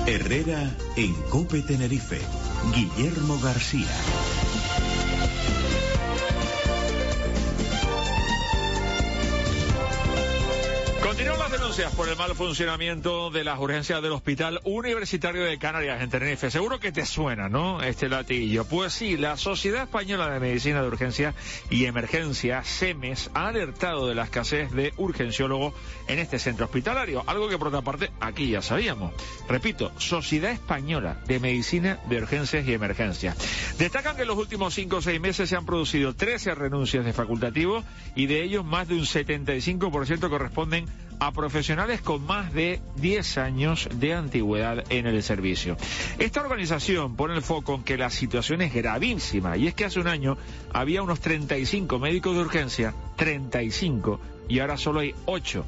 Herrera en COPE Tenerife. Guillermo García. Continúan las denuncias por el mal funcionamiento de las urgencias del Hospital Universitario de Canarias en Tenerife. Seguro que te suena, ¿no?, este latillo. Pues sí, la Sociedad Española de Medicina de Urgencia y Emergencia, SEMES, ha alertado de la escasez de urgenciólogos en este centro hospitalario, algo que por otra parte aquí ya sabíamos. Repito, Sociedad Española de Medicina de Urgencias y Emergencia. Destacan que en los últimos 5 o 6 meses se han producido 13 renuncias de facultativos y de ellos más de un 75% corresponden a profesionales con más de 10 años de antigüedad en el servicio. Esta organización pone el foco en que la situación es gravísima, y es que hace un año había unos 35 médicos de urgencia, 35, y ahora solo hay 8.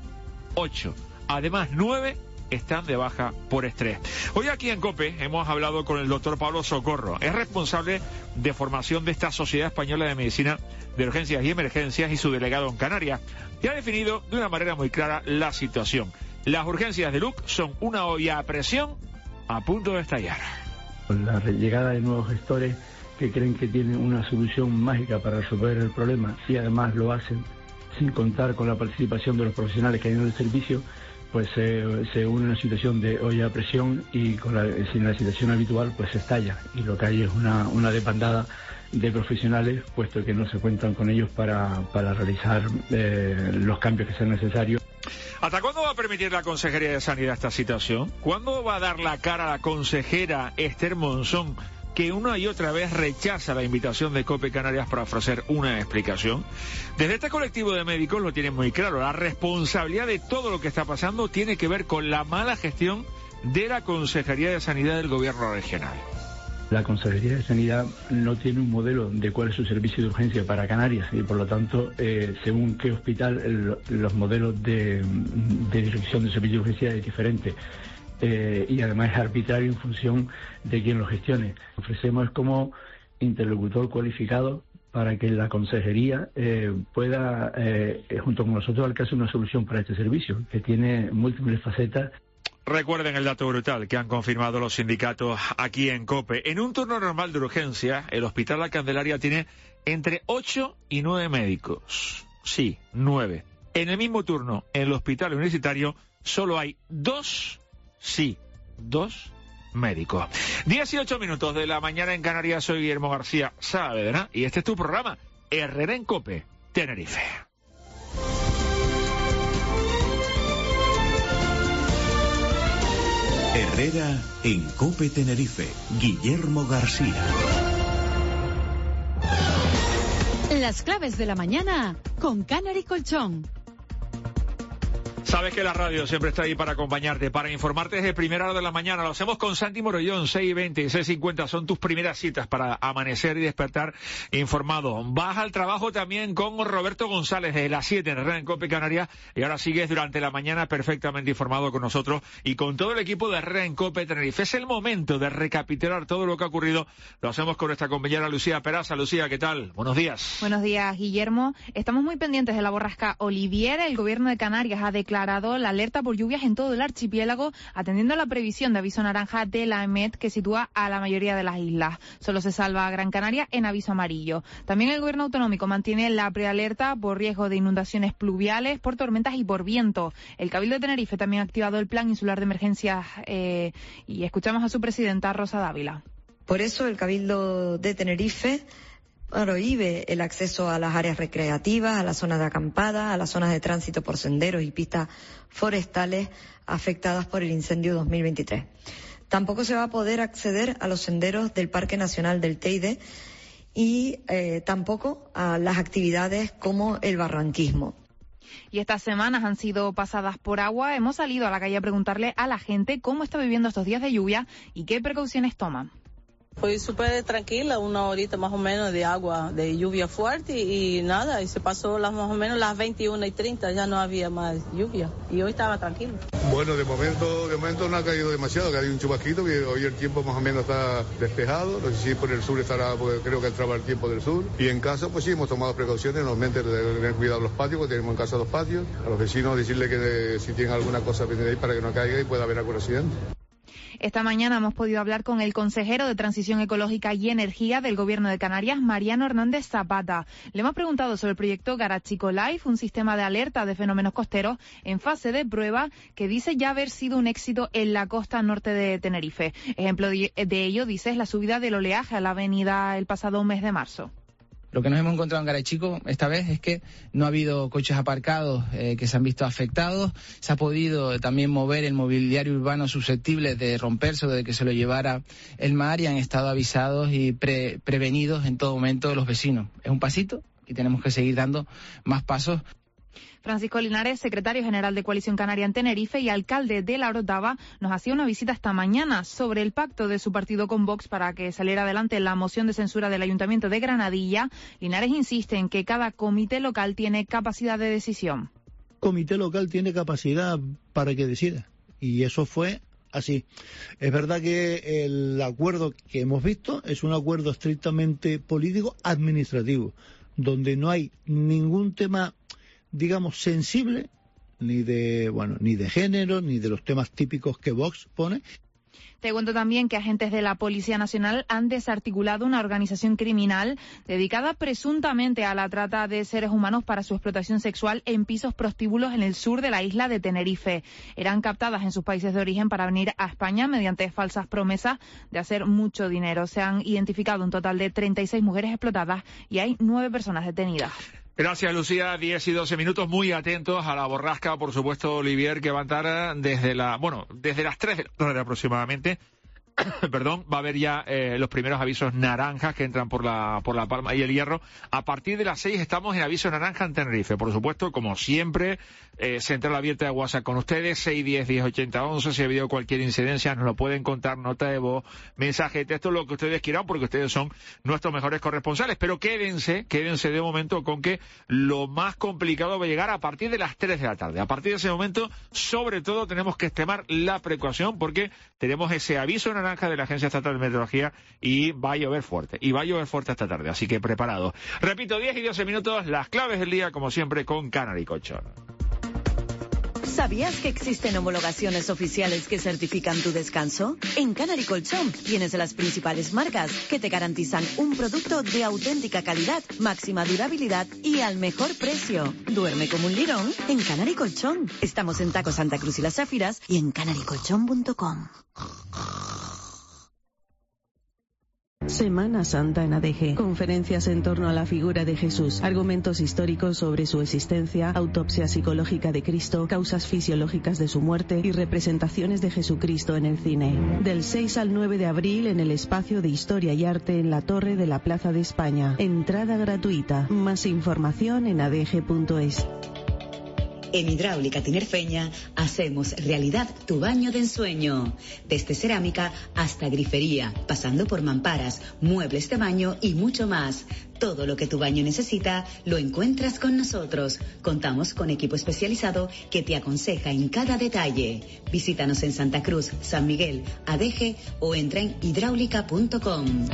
Además, 9 están de baja por estrés. Hoy aquí en COPE hemos hablado con el doctor Pablo Socorro. Es responsable de formación de esta Sociedad Española de Medicina de Urgencias y Emergencias y su delegado en Canarias, y ha definido de una manera muy clara la situación. Las urgencias de LUC son una olla a presión a punto de estallar. Con la llegada de nuevos gestores que creen que tienen una solución mágica para resolver el problema, y además lo hacen sin contar con la participación de los profesionales que hay en el servicio, pues se une una situación de olla a presión, y sin la situación habitual pues estalla, y lo que hay es una desbandada de profesionales, puesto que no se cuentan con ellos para realizar los cambios que sean necesarios. ¿Hasta cuándo va a permitir la Consejería de Sanidad esta situación? ¿Cuándo va a dar la cara a la consejera Esther Monzón, que una y otra vez rechaza la invitación de COPE Canarias para ofrecer una explicación? Desde este colectivo de médicos lo tienen muy claro. La responsabilidad de todo lo que está pasando tiene que ver con la mala gestión de la Consejería de Sanidad del Gobierno regional. La Consejería de Sanidad no tiene un modelo de cuál es su servicio de urgencia para Canarias, y por lo tanto, según qué hospital, los modelos de dirección de servicio de urgencia es diferente. Y además es arbitrario en función de quién lo gestione. Ofrecemos como interlocutor cualificado para que la consejería pueda, junto con nosotros, alcanzar una solución para este servicio, que tiene múltiples facetas. Recuerden el dato brutal que han confirmado los sindicatos aquí en COPE. En un turno normal de urgencia, el Hospital La Candelaria tiene entre 8 y 9 médicos. Sí, 9. En el mismo turno, en el Hospital Universitario, solo hay 2 médicos. 18 minutos de la mañana en Canarias. Soy Guillermo García Saavedra y este es tu programa Herrera en COPE Tenerife. Herrera en COPE Tenerife. Guillermo García. Las claves de la mañana con Canary Colchón. Sabes que la radio siempre está ahí para acompañarte, para informarte desde primera hora de la mañana. Lo hacemos con Santi Morollón, 6:20 y 6:50. Son tus primeras citas para amanecer y despertar informado. Vas al trabajo también con Roberto González desde las 7 en Herrera en COPE Canarias. Y ahora sigues durante la mañana perfectamente informado con nosotros y con todo el equipo de Herrera en COPE Tenerife. Es el momento de recapitular todo lo que ha ocurrido. Lo hacemos con nuestra compañera Lucía Peraza. Lucía, ¿qué tal? Buenos días. Buenos días, Guillermo. Estamos muy pendientes de la borrasca Olivier. El gobierno de Canarias ha declarado la alerta por lluvias en todo el archipiélago, atendiendo a la previsión de aviso naranja de la EMET, que sitúa a la mayoría de las islas. Solo se salva a Gran Canaria en aviso amarillo. También el gobierno autonómico mantiene la prealerta por riesgo de inundaciones pluviales, por tormentas y por viento. El Cabildo de Tenerife también ha activado el plan insular de emergencias y escuchamos a su presidenta, Rosa Dávila. Por eso el Cabildo de Tenerife prohíbe el acceso a las áreas recreativas, a las zonas de acampada, a las zonas de tránsito por senderos y pistas forestales afectadas por el incendio 2023. Tampoco se va a poder acceder a los senderos del Parque Nacional del Teide y tampoco a las actividades como el barranquismo. Y estas semanas han sido pasadas por agua. Hemos salido a la calle a preguntarle a la gente cómo está viviendo estos días de lluvia y qué precauciones toman. Fue súper tranquila, 1 horita más o menos de agua, de lluvia fuerte y nada, y se pasó más o menos las 21:30, ya no había más lluvia y hoy estaba tranquilo. Bueno, de momento no ha caído demasiado, que hay un chubasquito, que hoy el tiempo más o menos está despejado, no sé si por el sur estará, porque creo que entraba el tiempo del sur, y en casa pues sí hemos tomado precauciones, normalmente de tener cuidado los patios, porque tenemos en casa 2 patios, a los vecinos decirle que si tienen alguna cosa pendiente ahí para que no caiga y pueda haber algún accidente. Esta mañana hemos podido hablar con el consejero de Transición Ecológica y Energía del Gobierno de Canarias, Mariano Hernández Zapata. Le hemos preguntado sobre el proyecto Garachico Life, un sistema de alerta de fenómenos costeros en fase de prueba que dice ya haber sido un éxito en la costa norte de Tenerife. Ejemplo de ello, dice, es la subida del oleaje a la avenida el pasado mes de marzo. Lo que nos hemos encontrado en Garachico esta vez es que no ha habido coches aparcados que se han visto afectados. Se ha podido también mover el mobiliario urbano susceptible de romperse o de que se lo llevara el mar, y han estado avisados y prevenidos en todo momento los vecinos. Es un pasito y tenemos que seguir dando más pasos. Francisco Linares, secretario general de Coalición Canaria en Tenerife y alcalde de La Orotava, nos hacía una visita esta mañana sobre el pacto de su partido con Vox para que saliera adelante la moción de censura del Ayuntamiento de Granadilla. Linares insiste en que cada comité local tiene capacidad de decisión. El comité local tiene capacidad para que decida, y eso fue así. Es verdad que el acuerdo que hemos visto es un acuerdo estrictamente político administrativo, donde no hay ningún tema, digamos, sensible, ni de género, ni de los temas típicos que Vox pone. Te cuento también que agentes de la Policía Nacional han desarticulado una organización criminal dedicada presuntamente a la trata de seres humanos para su explotación sexual en pisos prostíbulos en el sur de la isla de Tenerife. Eran captadas en sus países de origen para venir a España mediante falsas promesas de hacer mucho dinero. Se han identificado un total de 36 mujeres explotadas y hay 9 personas detenidas. Gracias, Lucía. 10 y 12 minutos, muy atentos a la borrasca, por supuesto, Olivier, que va a estar desde las 3 de la tarde aproximadamente. Perdón, va a haber ya los primeros avisos naranjas que entran por la Palma y el Hierro. A partir de las 6 estamos en aviso naranja en Tenerife. Por supuesto, como siempre, central abierta de WhatsApp con ustedes, 610 1080 11. Si ha habido cualquier incidencia, nos lo pueden contar, nota de voz, mensaje de texto, lo que ustedes quieran, porque ustedes son nuestros mejores corresponsales. Pero quédense de momento con que lo más complicado va a llegar a partir de las 3 de la tarde. A partir de ese momento, sobre todo, tenemos que extremar la precaución, porque tenemos ese aviso naranja de la Agencia Estatal de Meteorología y va a llover fuerte esta tarde, así que preparados. Repito, 10 y 12 minutos, las claves del día, como siempre, con Canary Colchón. ¿Sabías que existen homologaciones oficiales que certifican tu descanso? En Canary Colchón tienes las principales marcas que te garantizan un producto de auténtica calidad, máxima durabilidad y al mejor precio. Duerme como un lirón en Canary Colchón. Estamos en Taco Santa Cruz y Las Záfiras y en canarycolchón.com. Semana Santa en ADG. Conferencias en torno a la figura de Jesús, argumentos históricos sobre su existencia, autopsia psicológica de Cristo, causas fisiológicas de su muerte y representaciones de Jesucristo en el cine. Del 6 al 9 de abril en el espacio de Historia y Arte en la Torre de la Plaza de España. Entrada gratuita. Más información en adg.es. En Hidráulica Tinerfeña hacemos realidad tu baño de ensueño. Desde cerámica hasta grifería, pasando por mamparas, muebles de baño y mucho más. Todo lo que tu baño necesita lo encuentras con nosotros. Contamos con equipo especializado que te aconseja en cada detalle. Visítanos en Santa Cruz, San Miguel, ADG o entra en hidráulica.com.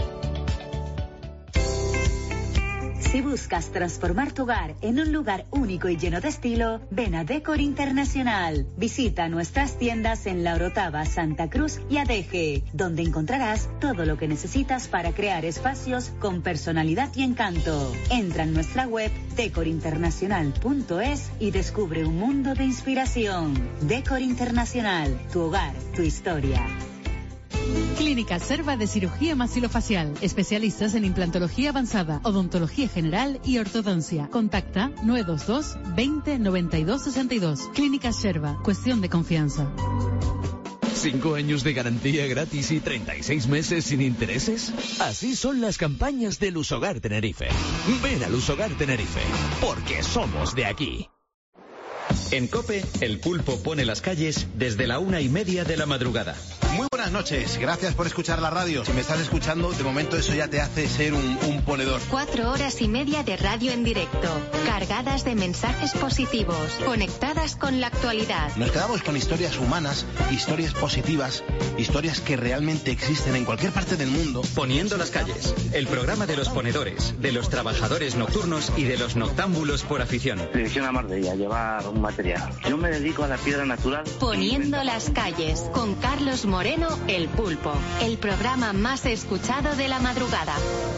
Si buscas transformar tu hogar en un lugar único y lleno de estilo, ven a Decor Internacional. Visita nuestras tiendas en La Orotava, Santa Cruz y ADG, donde encontrarás todo lo que necesitas para crear espacios con personalidad y encanto. Entra en nuestra web decorinternacional.es y descubre un mundo de inspiración. Decor Internacional, tu hogar, tu historia. Clínica Serva de Cirugía Maxilofacial. Especialistas en implantología avanzada, odontología general y ortodoncia. Contacta 922 20 92 62. Clínica Serva. Cuestión de confianza. 5 años de garantía gratis y 36 meses sin intereses. Así son las campañas de Lusogar Tenerife. Ven a Lusogar Tenerife, porque somos de aquí. En COPE, el pulpo pone las calles desde la 1:30 de la madrugada. Muy buenas noches, gracias por escuchar la radio. Si me estás escuchando, de momento eso ya te hace ser un ponedor. 4 horas y media de radio en directo, cargadas de mensajes positivos, conectadas con la actualidad. Nos quedamos con historias humanas, historias positivas, historias que realmente existen en cualquier parte del mundo. Poniendo las calles, el programa de los ponedores, de los trabajadores nocturnos y de los noctámbulos por afición. Dirección a Marbella, llevar un material industria. Yo me dedico a la piedra natural. Poniendo las calles, con Carlos Moreno, El Pulpo, el programa más escuchado de la madrugada.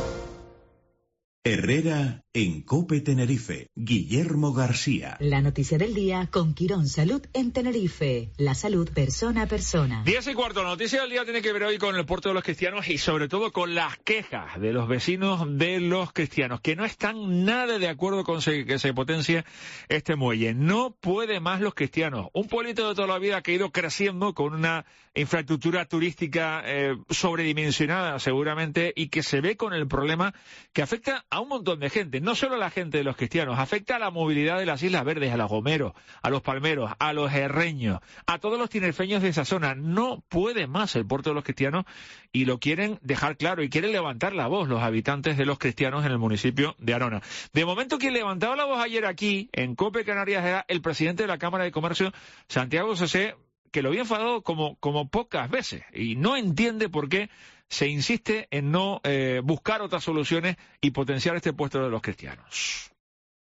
Herrera en COPE Tenerife. Guillermo García. La noticia del día con Quirón Salud en Tenerife. La salud persona a persona. 10:15. La noticia del día tiene que ver hoy con el puerto de los cristianos y sobre todo con las quejas de los vecinos de los cristianos, que no están nada de acuerdo con que se potencie este muelle. No puede más los cristianos. Un pueblito de toda la vida que ha ido creciendo con una infraestructura turística sobredimensionada seguramente, y que se ve con el problema que afecta a un montón de gente, no solo a la gente de los cristianos, afecta a la movilidad de las Islas Verdes, a los gomeros, a los palmeros, a los herreños, a todos los tinerfeños de esa zona. No puede más el puerto de los cristianos y lo quieren dejar claro y quieren levantar la voz los habitantes de los cristianos en el municipio de Arona. De momento, quien levantaba la voz ayer aquí en COPE Canarias era el presidente de la Cámara de Comercio, Santiago Cesé, que lo había enfadado como pocas veces y no entiende por qué se insiste en no buscar otras soluciones y potenciar este puerto de los cristianos.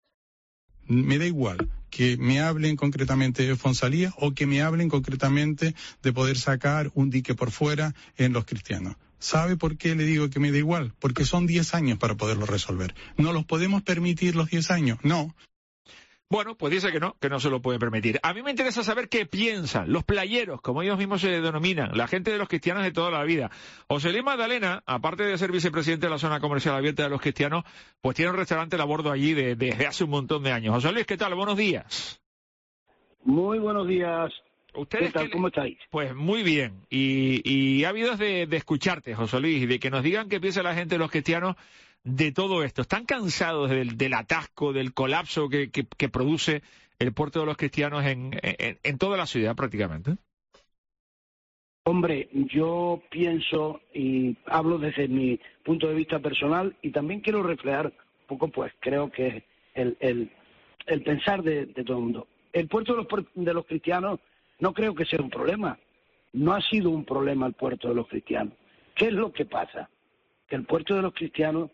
Me da igual que me hablen concretamente de Fonsalía o que me hablen concretamente de poder sacar un dique por fuera en los cristianos. ¿Sabe por qué le digo que me da igual? Porque son 10 años para poderlo resolver. ¿No los podemos permitir los 10 años? No. Bueno, pues dice que no se lo puede permitir. A mí me interesa saber qué piensan los playeros, como ellos mismos se denominan, la gente de los cristianos de toda la vida. José Luis Magdalena, aparte de ser vicepresidente de la zona comercial abierta de los cristianos, pues tiene un restaurante a bordo allí desde hace un montón de años. José Luis, ¿qué tal? Buenos días. Muy buenos días. ¿Ustedes ¿Qué tal? ¿Cómo estáis? Pues muy bien. Y ha habido de escucharte, José Luis, y de que nos digan qué piensa la gente de los cristianos de todo esto. ¿Están cansados del atasco, del colapso que produce el puerto de los cristianos en toda la ciudad prácticamente? Hombre, yo pienso y hablo desde mi punto de vista personal y también quiero reflejar un poco, pues creo que el pensar de todo el mundo. El puerto de los cristianos no creo que sea un problema. No ha sido un problema el puerto de los cristianos. ¿Qué es lo que pasa? Que el puerto de los cristianos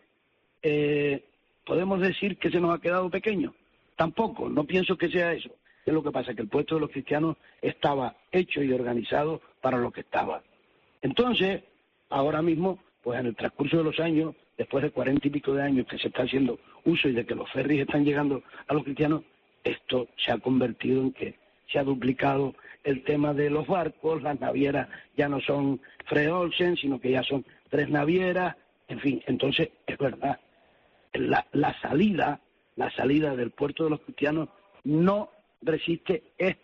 podemos decir que se nos ha quedado pequeño. Tampoco, no pienso que sea eso. Es lo que pasa, que el puerto de los cristianos estaba hecho y organizado para lo que estaba. Entonces, ahora mismo, pues en el transcurso de los años, después de 40 y pico de años que se está haciendo uso y de que los ferries están llegando a los cristianos, esto se ha convertido en que se ha duplicado el tema de los barcos, las navieras ya no son Fred Olsen, sino que ya son 3 navieras, en fin, entonces es verdad. La salida del puerto de los cristianos no resiste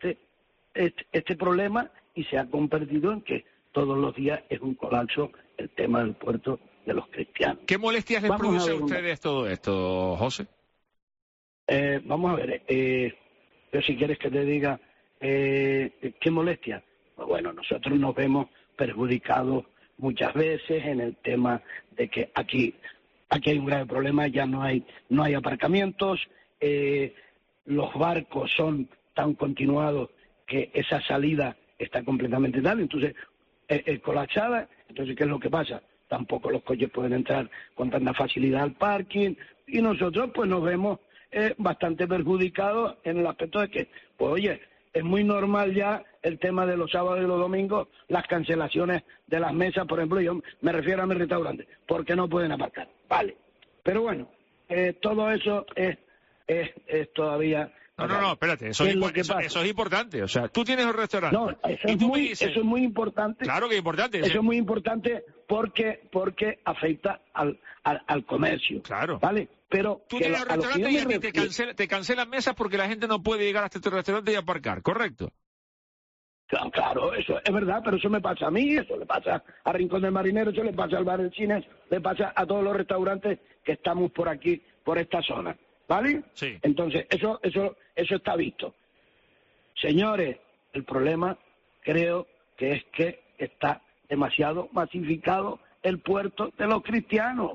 este problema y se ha convertido en que todos los días es un colapso el tema del puerto de los cristianos. ¿Qué molestias les produce a ustedes todo esto, José? Vamos a ver, pero si quieres que te diga qué molestia, pues bueno, nosotros nos vemos perjudicados muchas veces en el tema de que aquí hay un grave problema, ya no hay aparcamientos, los barcos son tan continuados que esa salida está completamente tal, entonces colapsada. Entonces, ¿qué es lo que pasa? Tampoco los coches pueden entrar con tanta facilidad al parking y nosotros pues nos vemos bastante perjudicados en el aspecto de que, pues oye, es muy normal ya el tema de los sábados y los domingos, las cancelaciones de las mesas, por ejemplo, yo me refiero a mi restaurante, porque no pueden aparcar, vale. Pero bueno, todo eso es todavía... No, espérate, eso es importante. O sea, tú tienes un restaurante. No, eso es muy importante. Claro que es importante. Eso es muy importante porque afecta al comercio. Claro. ¿Vale? Pero tú tienes un restaurante y te cancelan mesas porque la gente no puede llegar hasta tu restaurante y aparcar, ¿correcto? Claro, eso es verdad, pero eso me pasa a mí, eso le pasa a Rincón del Marinero, eso le pasa al Bar del Cine, le pasa a todos los restaurantes que estamos por aquí, por esta zona. ¿Vale? Sí. Entonces, eso está visto. Señores, el problema creo que es que está demasiado masificado el puerto de los cristianos.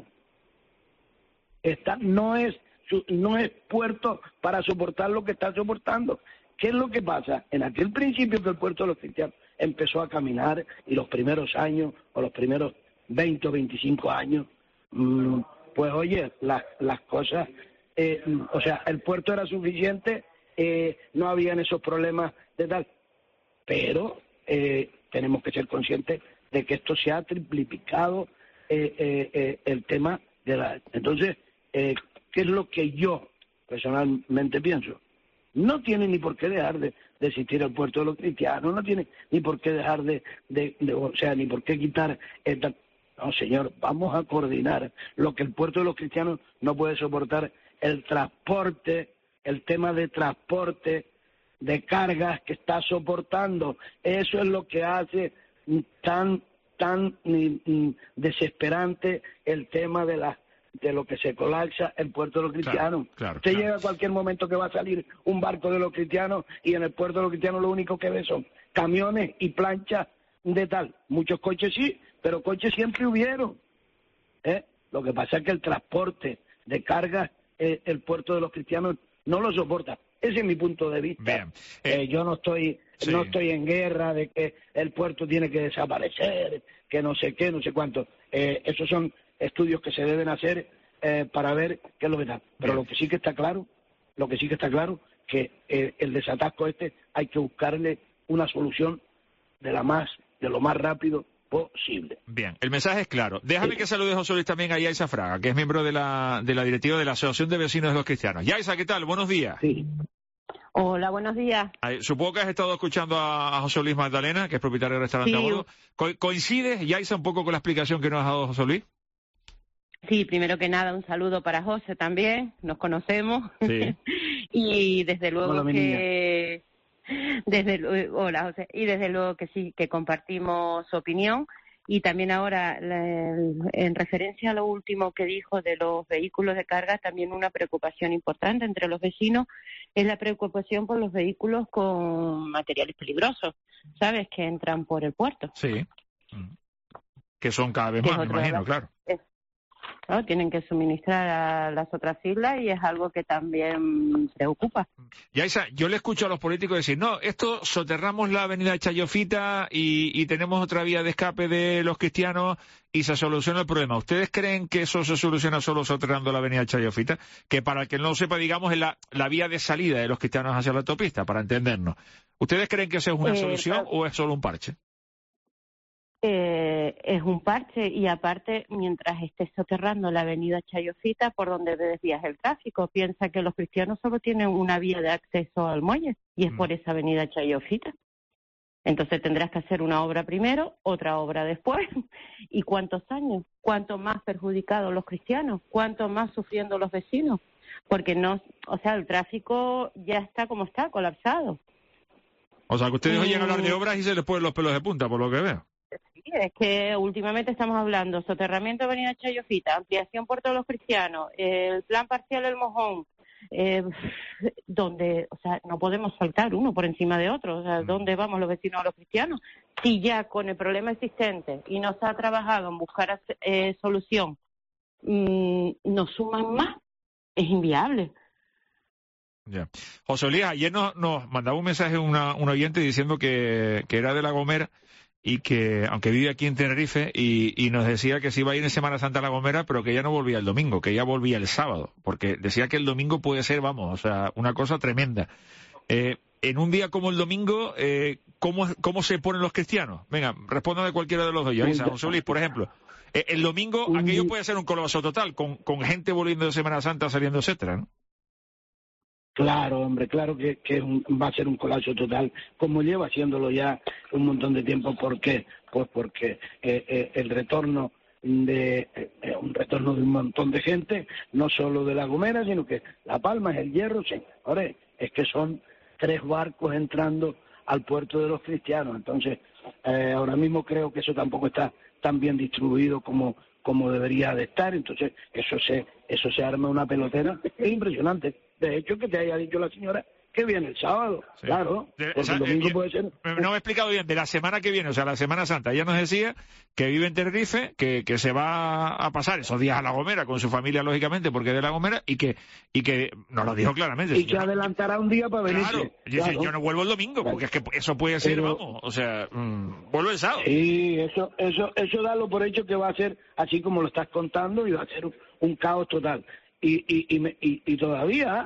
No es puerto para soportar lo que está soportando. ¿Qué es lo que pasa? En aquel principio que el puerto de los cristianos empezó a caminar y los primeros años, o los primeros 20 o 25 años, pues oye, las cosas... o sea, el puerto era suficiente no habían esos problemas de tal. Pero tenemos que ser conscientes de que esto se ha triplicado el tema de la... Entonces, ¿qué es lo que yo personalmente pienso? No tiene ni por qué dejar de existir el puerto de los cristianos, no tiene ni por qué dejar o sea, ni por qué quitar esta... No, señor, vamos a coordinar lo que el puerto de los cristianos no puede soportar, el transporte, el tema de transporte de cargas que está soportando. Eso es lo que hace tan desesperante el tema de lo que se colapsa el puerto de los cristianos. Usted llega a cualquier momento que va a salir un barco de los cristianos y en el puerto de los cristianos lo único que ve son camiones y planchas de tal. Muchos coches sí, pero coches siempre hubieron. Lo que pasa es que el transporte de cargas, el puerto de los cristianos no lo soporta. Ese es mi punto de vista. Yo no estoy en guerra de que el puerto tiene que desaparecer, que no sé qué, no sé cuánto. Esos son estudios que se deben hacer para ver qué es lo que está. Pero lo que sí que está claro, que el desatasco hay que buscarle una solución de lo más rápido posible. Bien, el mensaje es claro. Déjame que salude, José Luis, también a Yaisa Fraga, que es miembro de la directiva de la Asociación de Vecinos de los Cristianos. Yaisa, ¿qué tal? Buenos días. Sí. Hola, buenos días. Supongo que has estado escuchando a José Luis Magdalena, que es propietario del restaurante a bordo. ¿Coincides, Yaisa, un poco con la explicación que nos ha dado José Luis? Sí, primero que nada, un saludo para José también, nos conocemos. Sí. Y desde luego hola, que... Hola, José. Y desde luego que sí, que compartimos su opinión. Y también ahora, en referencia a lo último que dijo de los vehículos de carga, también una preocupación importante entre los vecinos es la preocupación por los vehículos con materiales peligrosos, ¿sabes?, que entran por el puerto. Sí, que son cada vez más, me imagino, claro. ¿no? Tienen que suministrar a las otras islas y es algo que también preocupa. Yaisa, yo le escucho a los políticos decir, no, esto soterramos la avenida Chayofita y tenemos otra vía de escape de los cristianos y se soluciona el problema. ¿Ustedes creen que eso se soluciona solo soterrando la avenida Chayofita? Que para el que no lo sepa, digamos, es la vía de salida de los cristianos hacia la autopista, para entendernos. ¿Ustedes creen que eso es una solución o es solo un parche? Es un parche y aparte, mientras estés soterrando la avenida Chayofita, por donde desvías el tráfico, piensa que los cristianos solo tienen una vía de acceso al muelle y es por esa avenida Chayofita. Entonces tendrás que hacer una obra primero, otra obra después. ¿Y cuántos años? ¿Cuánto más perjudicados los cristianos? ¿Cuánto más sufriendo los vecinos? Porque el tráfico ya está como está, colapsado. O sea, que ustedes oyen hablar de obras y se les ponen los pelos de punta, por lo que veo. Sí, es que últimamente estamos hablando soterramiento de avenida Chayofita, ampliación Puerto de los Cristianos, el plan parcial El Mojón, donde, no podemos saltar uno por encima de otro. ¿Dónde vamos los vecinos a los cristianos? Si ya con el problema existente y no se ha trabajado en buscar solución, nos suman más, es inviable. Ya. José Luis, ayer nos mandaba un mensaje un oyente diciendo que era de La Gomera y que, aunque vive aquí en Tenerife, y nos decía que se iba a ir en Semana Santa a La Gomera, pero que ya no volvía el domingo, que ya volvía el sábado, porque decía que el domingo puede ser, una cosa tremenda. En un día como el domingo, ¿cómo se ponen los cristianos? Venga, respondan de cualquiera de los dos. José Luis, por ejemplo, el domingo aquello puede ser un colapso total, con gente volviendo de Semana Santa, saliendo, etcétera, ¿no? Claro, hombre, claro que va a ser un colapso total, como lleva haciéndolo ya un montón de tiempo. ¿Por qué? Pues porque el retorno de un montón de gente, no solo de La Gomera, sino que La Palma, El Hierro, señores, es que son 3 barcos entrando al puerto de los cristianos. Entonces, ahora mismo creo que eso tampoco está tan bien distribuido como debería de estar. Entonces, eso se arma una pelotera. Es impresionante. De hecho, que te haya dicho la señora que viene el sábado, sí. Claro, porque el domingo puede ser... No me he explicado bien, de la semana que viene, la Semana Santa. Ella nos decía que vive en Tenerife, que se va a pasar esos días a La Gomera con su familia, lógicamente, porque es de La Gomera, y que nos lo dijo claramente. Y que adelantará un día para venirse. Claro. Yo no vuelvo el domingo, porque es que eso puede ser, vuelvo el sábado. Sí, eso dalo por hecho que va a ser así como lo estás contando, y va a ser un caos total. Y todavía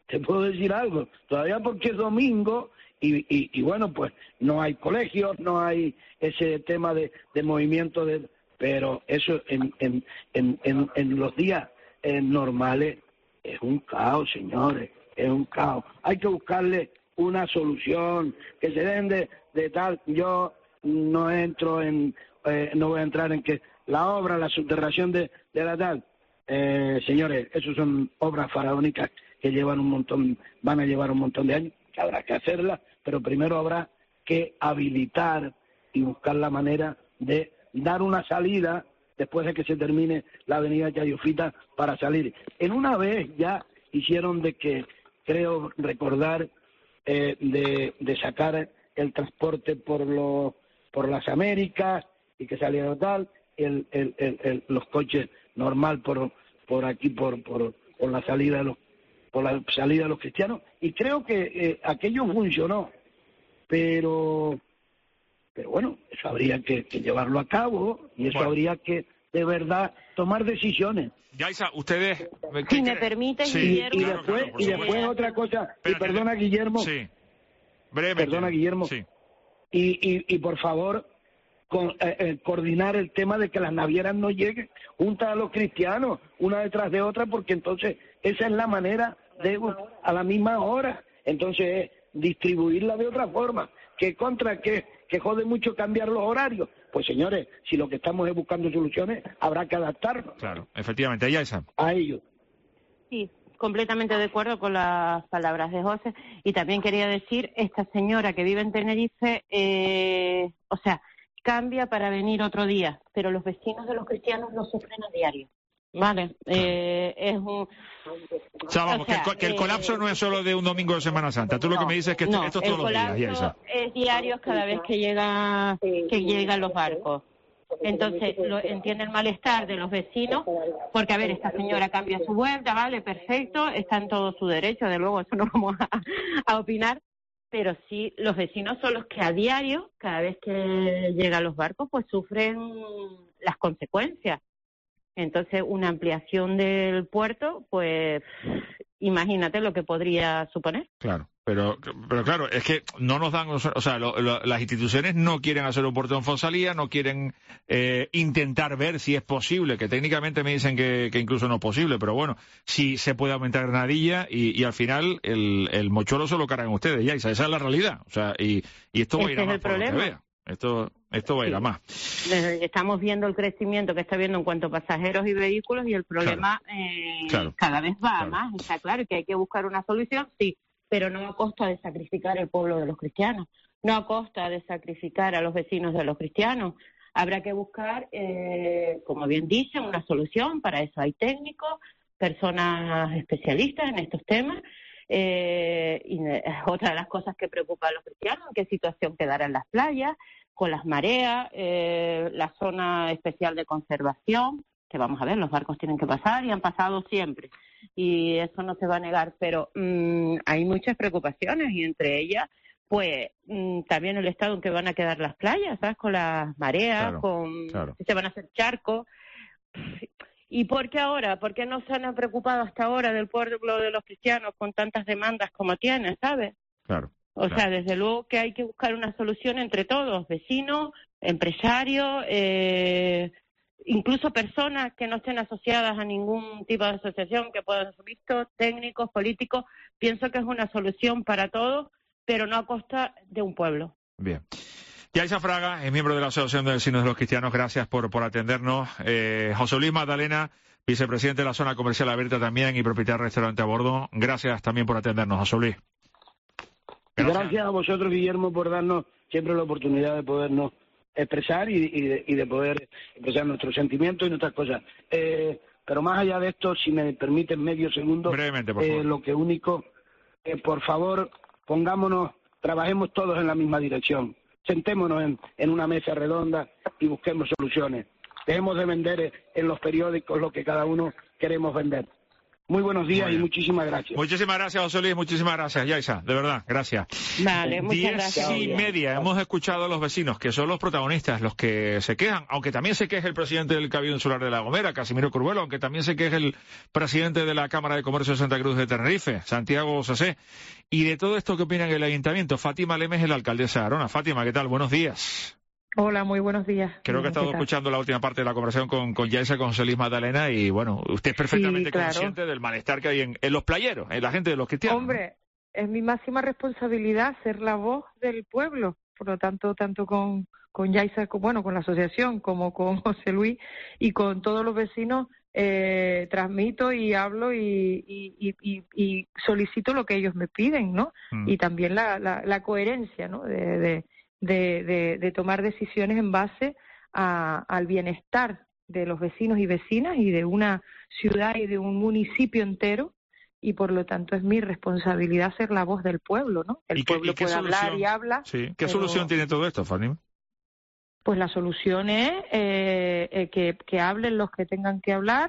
te puedo decir algo, todavía porque es domingo y bueno, pues no hay colegios, no hay ese tema de movimiento, pero eso en los días normales es un caos, señores, es un caos. Hay que buscarle una solución, que se den de tal. Yo no entro no voy a entrar en que la obra, la subterración de la tal, señores, eso son obras faraónicas que van a llevar un montón de años, que habrá que hacerlas, pero primero habrá que habilitar y buscar la manera de dar una salida después de que se termine la avenida Chayofita para salir. En una vez ya hicieron de que, creo recordar, de sacar el transporte por las Américas y que saliera tal, los coches normal por aquí, por la salida de los cristianos, y creo que aquello funcionó, pero bueno, eso habría que llevarlo a cabo y eso habría que de verdad tomar decisiones. Yaisa, ustedes... Si me permite, sí, Guillermo... Y después otra cosa, y perdona Guillermo... Sí, brevemente. Perdona Guillermo. Sí. Y por favor, coordinar el tema de que las navieras no lleguen juntas a los cristianos, una detrás de otra, porque entonces esa es la manera de a la misma hora. Entonces, distribuirla de otra forma. Que jode mucho cambiar los horarios. Pues señores, si lo que estamos es buscando soluciones, habrá que adaptarnos. Claro, efectivamente. Yaisa. A ello. Sí, completamente de acuerdo con las palabras de José. Y también quería decir, esta señora que vive en Tenerife, cambia para venir otro día, pero los vecinos de los cristianos lo sufren a diario. Vale, es un... O sea, vamos, que el colapso no es solo de un domingo de Semana Santa. Tú lo que me dices es que esto es todos los días. El colapso es diario cada vez que llegan los barcos. Entonces, entiende el malestar de los vecinos, porque, a ver, esta señora cambia su vuelta, vale, perfecto, está en todo su derecho, de luego, eso no vamos a opinar, pero sí, los vecinos son los que a diario, cada vez que llegan los barcos, pues sufren las consecuencias. Entonces, una ampliación del puerto, pues imagínate lo que podría suponer. Claro, pero claro, es que no nos dan, las instituciones no quieren hacer un puerto en Fonsalía, no quieren intentar ver si es posible, que técnicamente me dicen que incluso no es posible, pero bueno, si se puede aumentar Granadilla y al final el mochuelo se lo cargan ustedes, ya, esa es la realidad, o sea, y esto va a ir a más por lo que vea. Esto va a ir a más. Estamos viendo el crecimiento que está viendo en cuanto a pasajeros y vehículos y el problema cada vez va a más. Está claro que hay que buscar una solución, sí, pero no a costa de sacrificar el pueblo de los cristianos, no a costa de sacrificar a los vecinos de los cristianos. Habrá que buscar, como bien dicen, una solución. Para eso hay técnicos, personas especialistas en estos temas. Y otra de las cosas que preocupa a los cristianos, en qué situación quedarán las playas, con las mareas, la zona especial de conservación, que vamos a ver, los barcos tienen que pasar y han pasado siempre, y eso no se va a negar, pero hay muchas preocupaciones y entre ellas, pues también el estado en que van a quedar las playas, ¿sabes? Con las mareas, si se van a hacer charcos. ¿Y por qué ahora? ¿Por qué no se han preocupado hasta ahora del pueblo de los cristianos con tantas demandas como tienen, ¿sabes? Claro. O sea, desde luego que hay que buscar una solución entre todos, vecinos, empresarios, incluso personas que no estén asociadas a ningún tipo de asociación que puedan ser vistos, técnicos, políticos. Pienso que es una solución para todos, pero no a costa de un pueblo. Bien. Yaisa Fraga es miembro de la Asociación de Vecinos de los Cristianos. Gracias por atendernos. José Luis Magdalena, vicepresidente de la Zona Comercial Abierta también y propietario del restaurante a bordo. Gracias también por atendernos, José Luis. Gracias a vosotros, Guillermo, por darnos siempre la oportunidad de podernos expresar y de poder expresar nuestros sentimientos y nuestras cosas. Pero más allá de esto, si me permiten medio segundo, brevemente, por favor. Lo que único, por favor, trabajemos todos en la misma dirección. Sentémonos en una mesa redonda y busquemos soluciones. Dejemos de vender en los periódicos lo que cada uno queremos vender. Muy buenos días y muchísimas gracias. Muchísimas gracias, José Luis, muchísimas gracias, Yaisa, de verdad, gracias. Vale, muchas gracias. 10:30, hemos escuchado a los vecinos, que son los protagonistas, los que se quejan, aunque también se queje el presidente del Cabildo Insular de La Gomera, Casimiro Curvelo, aunque también se queje el presidente de la Cámara de Comercio de Santa Cruz de Tenerife, Santiago Sasé. Y de todo esto, ¿qué opinan el Ayuntamiento? Fátima Lemes es la alcaldesa de Arona. Fátima, ¿qué tal? Buenos días. Hola, muy buenos días. Creo que he estado escuchando la última parte de la conversación con Yaisa, con José Luis Magdalena, y bueno, usted es perfectamente consciente del malestar que hay en los playeros, en la gente de los cristianos. Hombre, es mi máxima responsabilidad ser la voz del pueblo, por lo tanto, tanto con Yaisa, con la asociación, como con José Luis y con todos los vecinos, transmito y hablo y solicito lo que ellos me piden, ¿no? Y también la coherencia, ¿no? De tomar decisiones en base al bienestar de los vecinos y vecinas y de una ciudad y de un municipio entero, y por lo tanto es mi responsabilidad ser la voz del pueblo, ¿no? El pueblo puede hablar y habla. Sí. ¿Qué solución tiene todo esto, Fátima? Pues la solución es que hablen los que tengan que hablar.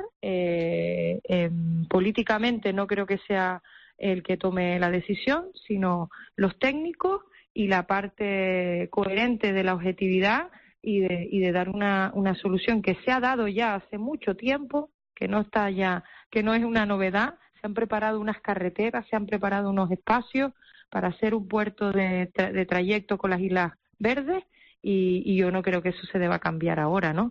Políticamente no creo que sea el que tome la decisión, sino los técnicos y la parte coherente de la objetividad y de dar una solución que se ha dado ya hace mucho tiempo, que no está ya, que no es una novedad. Se han preparado unas carreteras, se han preparado unos espacios para hacer un puerto de trayecto con las Islas Verdes, y yo no creo que eso se deba cambiar ahora, ¿no?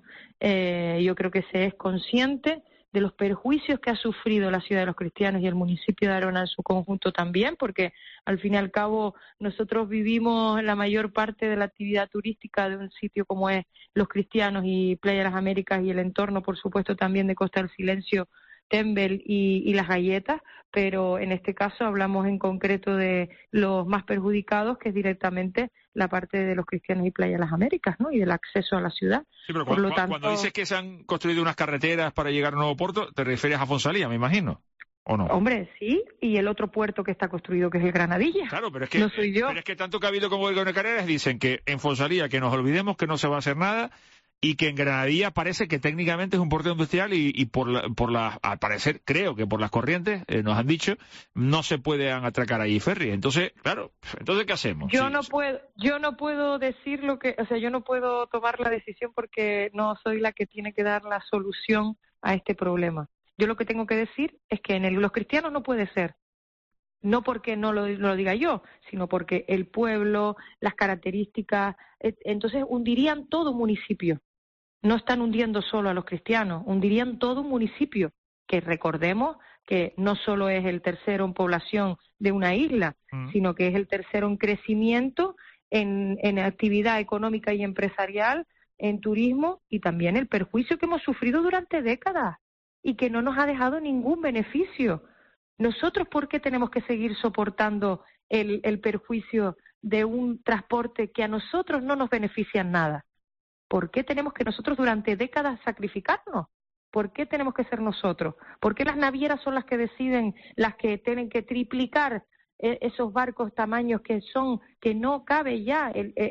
Yo creo que se es consciente de los perjuicios que ha sufrido la ciudad de los cristianos y el municipio de Arona en su conjunto también, porque al fin y al cabo nosotros vivimos la mayor parte de la actividad turística de un sitio como es Los Cristianos y Playa de las Américas y el entorno, por supuesto, también de Costa del Silencio, Tembel y Las Galletas, pero en este caso hablamos en concreto de los más perjudicados, que es directamente la parte de Los Cristianos y Playa de las Américas, ¿no? Y del acceso a la ciudad. Sí, pero cuando dices que se han construido unas carreteras para llegar a un nuevo puerto, te refieres a Fonsalía, me imagino, ¿o no? Hombre, sí, y el otro puerto que está construido, que es el Granadilla. Claro, pero es que, no soy yo. Pero es que tanto Cabildo como el Gobierno de Canarias dicen que en Fonsalía que nos olvidemos que no se va a hacer nada, y que en Granadilla parece que técnicamente es un puerto industrial y al parecer, creo que por las corrientes, nos han dicho, no se pueden atracar allí ferry. Entonces, claro, ¿qué hacemos? Yo no puedo decir yo no puedo tomar la decisión porque no soy la que tiene que dar la solución a este problema. Yo lo que tengo que decir es que en Los Cristianos no puede ser. No porque no lo diga yo, sino porque el pueblo, las características, entonces hundirían todo un municipio. No están hundiendo solo a Los Cristianos, hundirían todo un municipio, que recordemos que no solo es el tercero en población de una isla, sino que es el tercero en crecimiento, en actividad económica y empresarial, en turismo, y también el perjuicio que hemos sufrido durante décadas y que no nos ha dejado ningún beneficio. Nosotros, ¿por qué tenemos que seguir soportando el perjuicio de un transporte que a nosotros no nos beneficia en nada? ¿Por qué tenemos que nosotros durante décadas sacrificarnos? ¿Por qué tenemos que ser nosotros? ¿Por qué las navieras son las que deciden, las que tienen que triplicar esos barcos tamaños que no cabe ya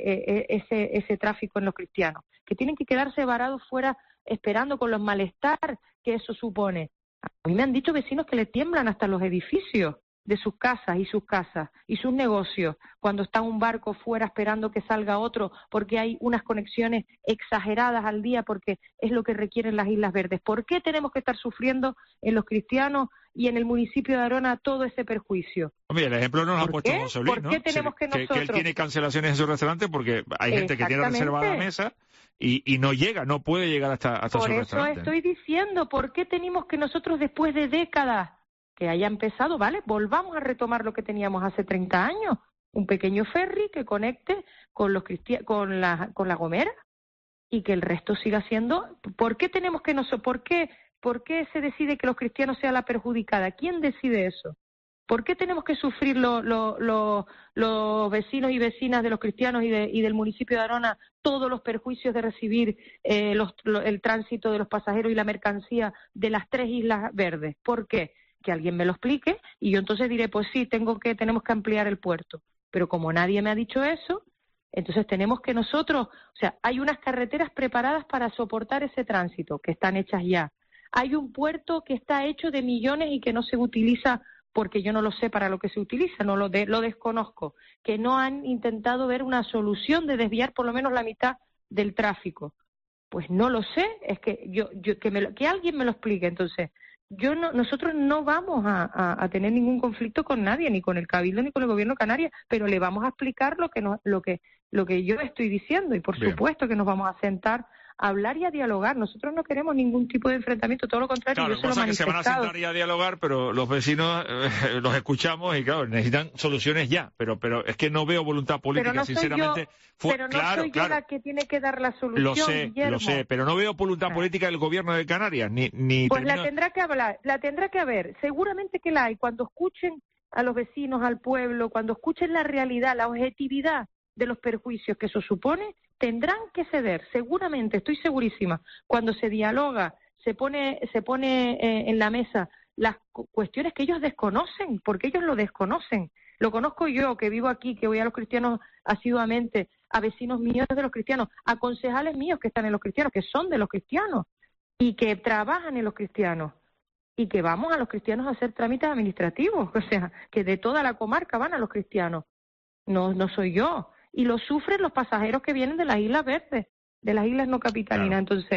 ese tráfico en Los Cristianos? Que tienen que quedarse varados fuera esperando con los malestar que eso supone. A mí me han dicho vecinos que le tiemblan hasta los edificios de sus casas y sus negocios cuando está un barco fuera esperando que salga otro, porque hay unas conexiones exageradas al día, porque es lo que requieren las Islas Verdes. ¿Por qué tenemos que estar sufriendo en Los Cristianos y en el municipio de Arona todo ese perjuicio? Mira, el ejemplo nos ha puesto José Luis, ¿no? ¿Por qué tenemos que nosotros...? Que él tiene cancelaciones en su restaurante porque hay gente que tiene reservada la mesa y no puede llegar hasta su restaurante. Por eso estoy diciendo, ¿por qué tenemos que nosotros después de décadas que haya empezado, vale, volvamos a retomar lo que teníamos hace 30 años, un pequeño ferry que conecte con la Gomera y que el resto siga siendo? ¿Por qué tenemos que por qué se decide que Los Cristianos sea la perjudicada? ¿Quién decide eso? ¿Por qué tenemos que sufrir los vecinos y vecinas de Los Cristianos y del municipio de Arona todos los perjuicios de recibir el tránsito de los pasajeros y la mercancía de las 3 Islas Verdes? ¿Por qué? Que alguien me lo explique y yo entonces diré, pues sí, tenemos que ampliar el puerto. Pero como nadie me ha dicho eso, entonces tenemos que nosotros, hay unas carreteras preparadas para soportar ese tránsito, que están hechas ya. Hay un puerto que está hecho de millones y que no se utiliza porque yo no lo sé para lo que se utiliza, lo desconozco, que no han intentado ver una solución de desviar por lo menos la mitad del tráfico. Pues no lo sé, es que que alguien me lo explique. Entonces, nosotros no vamos a tener ningún conflicto con nadie, ni con el Cabildo ni con el Gobierno de Canarias, pero le vamos a explicar lo que yo estoy diciendo, y por supuesto que nos vamos a sentar a hablar y a dialogar. Nosotros no queremos ningún tipo de enfrentamiento, todo lo contrario. Claro, yo se lo he que se van a sentar y a dialogar, pero los vecinos los escuchamos y claro, necesitan soluciones ya, pero es que no veo voluntad política, pero no sinceramente. Pero no soy yo la que tiene que dar la solución, Lo sé, pero no veo voluntad política del Gobierno de Canarias, ni pues la tendrá que haber, seguramente que la hay, cuando escuchen a los vecinos, al pueblo, cuando escuchen la realidad, la objetividad de los perjuicios que eso supone, tendrán que ceder, seguramente, estoy segurísima. Cuando se dialoga, se pone en la mesa las cuestiones que ellos desconocen, porque ellos lo desconocen. Lo conozco yo, que vivo aquí, que voy a los cristianos asiduamente, a vecinos míos de los cristianos, a concejales míos que están en los cristianos, que son de los cristianos y que trabajan en los cristianos, y que vamos a los cristianos a hacer trámites administrativos, o sea, que de toda la comarca van a los cristianos. No soy yo. Y lo sufren los pasajeros que vienen de las Islas Verdes, de las islas no capitalinas. Entonces,